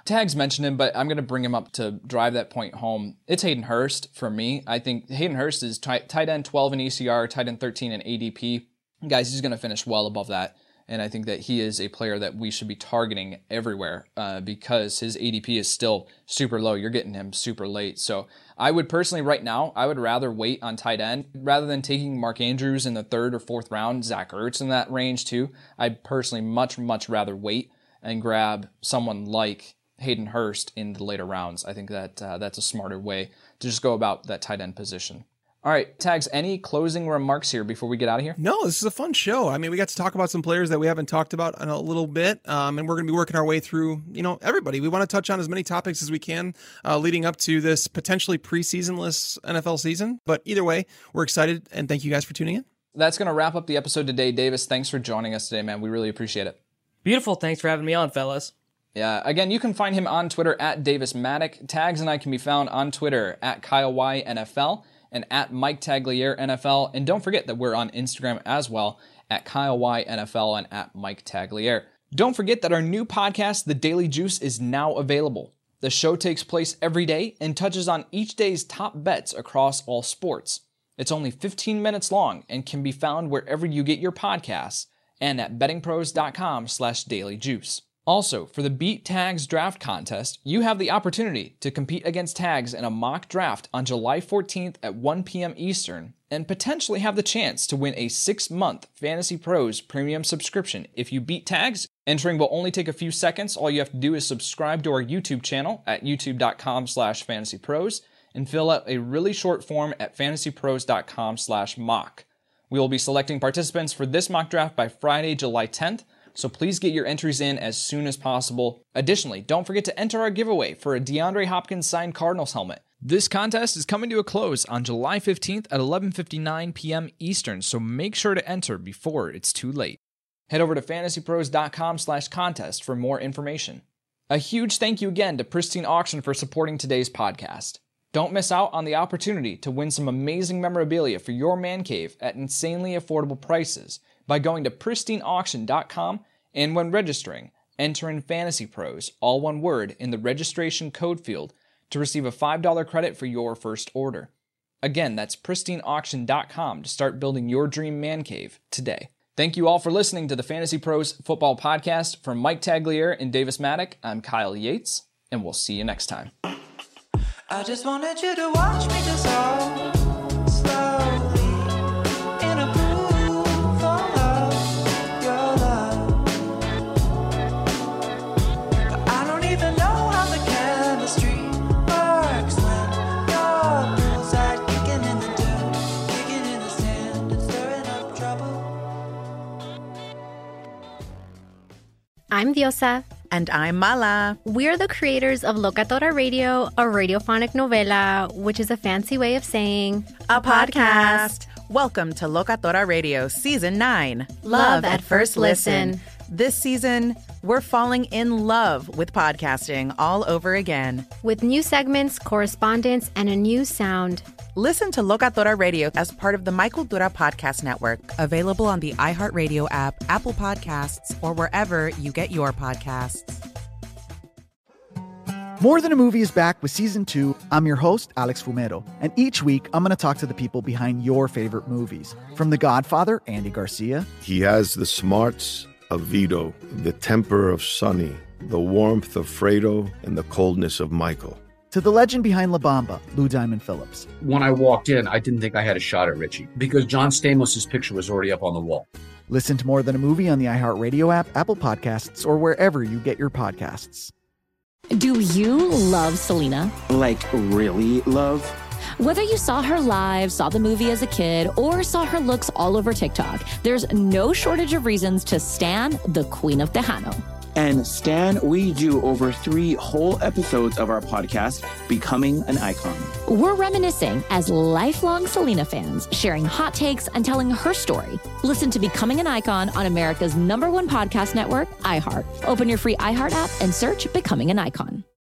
Tags mentioned him, but I'm going to bring him up to drive that point home. It's Hayden Hurst for me. I think Hayden Hurst is tight end 12 in ECR, tight end 13 in ADP. Guys, he's going to finish well above that. And I think that he is a player that we should be targeting everywhere because his ADP is still super low. You're getting him super late. So I would personally, right now, I would rather wait on tight end rather than taking Mark Andrews in the 3rd or 4th round, Zach Ertz in that range too. I'd personally much rather wait and grab someone like Hayden Hurst in the later rounds. I think that that's a smarter way to just go about that tight end position. All right, Tags, any closing remarks here before we get out of here? No, this is a fun show. I mean, we got to talk about some players that we haven't talked about in a little bit, and we're going to be working our way through, everybody. We want to touch on as many topics as we can leading up to this potentially preseasonless NFL season. But either way, we're excited, and thank you guys for tuning in. That's going to wrap up the episode today. Davis, thanks for joining us today, man. We really appreciate it. Beautiful. Thanks for having me on, fellas. Yeah, again, you can find him on Twitter at Davis Maddock. Tags and I can be found on Twitter at Kyle Y NFL. And at Mike Tagliere NFL. And don't forget that we're on Instagram as well at Kyle Y NFL and at Mike Tagliere. Don't forget that our new podcast, The Daily Juice, is now available. The show takes place every day and touches on each day's top bets across all sports. It's only 15 minutes long and can be found wherever you get your podcasts and at bettingpros.com/dailyjuice. Also, for the Beat Tags Draft Contest, you have the opportunity to compete against Tags in a mock draft on July 14th at 1 p.m. Eastern and potentially have the chance to win a 6-month Fantasy Pros premium subscription if you beat Tags. Entering will only take a few seconds. All you have to do is subscribe to our YouTube channel at youtube.com/fantasypros and fill out a really short form at fantasypros.com/mock. We will be selecting participants for this mock draft by Friday, July 10th. So please get your entries in as soon as possible. Additionally, don't forget to enter our giveaway for a DeAndre Hopkins signed Cardinals helmet. This contest is coming to a close on July 15th at 11:59 p.m. Eastern, so make sure to enter before it's too late. Head over to fantasypros.com/contest for more information. A huge thank you again to Pristine Auction for supporting today's podcast. Don't miss out on the opportunity to win some amazing memorabilia for your man cave at insanely affordable prices by going to pristineauction.com and when registering, enter in Fantasy Pros, all one word, in the registration code field to receive a $5 credit for your first order. Again, that's pristineauction.com to start building your dream man cave today. Thank you all for listening to the Fantasy Pros Football Podcast. From Mike Tagliere and Davis Maddock, I'm Kyle Yates, and we'll see you next time. I just wanted you to watch me dissolve slowly in a pool of your love. But I don't even know how the chemistry works when your poolside kicking in the dirt, kicking in the sand and stirring up trouble. I'm Diosa. And I'm Mala. We're the creators of Locatora Radio, a radiophonic novela, which is a fancy way of saying a podcast. Welcome to Locatora Radio Season 9. Love at First Listen. This season, we're falling in love with podcasting all over again. With new segments, correspondence, and a new sound. Listen to Locatora Radio as part of the My Cultura Podcast Network. Available on the iHeartRadio app, Apple Podcasts, or wherever you get your podcasts. More Than a Movie is back with Season 2. I'm your host, Alex Fumero. And each week, I'm going to talk to the people behind your favorite movies. From The Godfather, Andy Garcia. He has the smarts of Vito, the temper of Sonny, the warmth of Fredo, and the coldness of Michael. To the legend behind La Bamba, Lou Diamond Phillips. When I walked in, I didn't think I had a shot at Richie because John Stamos' picture was already up on the wall. Listen to More Than a Movie on the iHeartRadio app, Apple Podcasts, or wherever you get your podcasts. Do you love Selena? Like, really love? Whether you saw her live, saw the movie as a kid, or saw her looks all over TikTok, there's no shortage of reasons to stan the Queen of Tejano. And Stan, we do over 3 whole episodes of our podcast, Becoming an Icon. We're reminiscing as lifelong Selena fans, sharing hot takes and telling her story. Listen to Becoming an Icon on America's #1 podcast network, iHeart. Open your free iHeart app and search Becoming an Icon.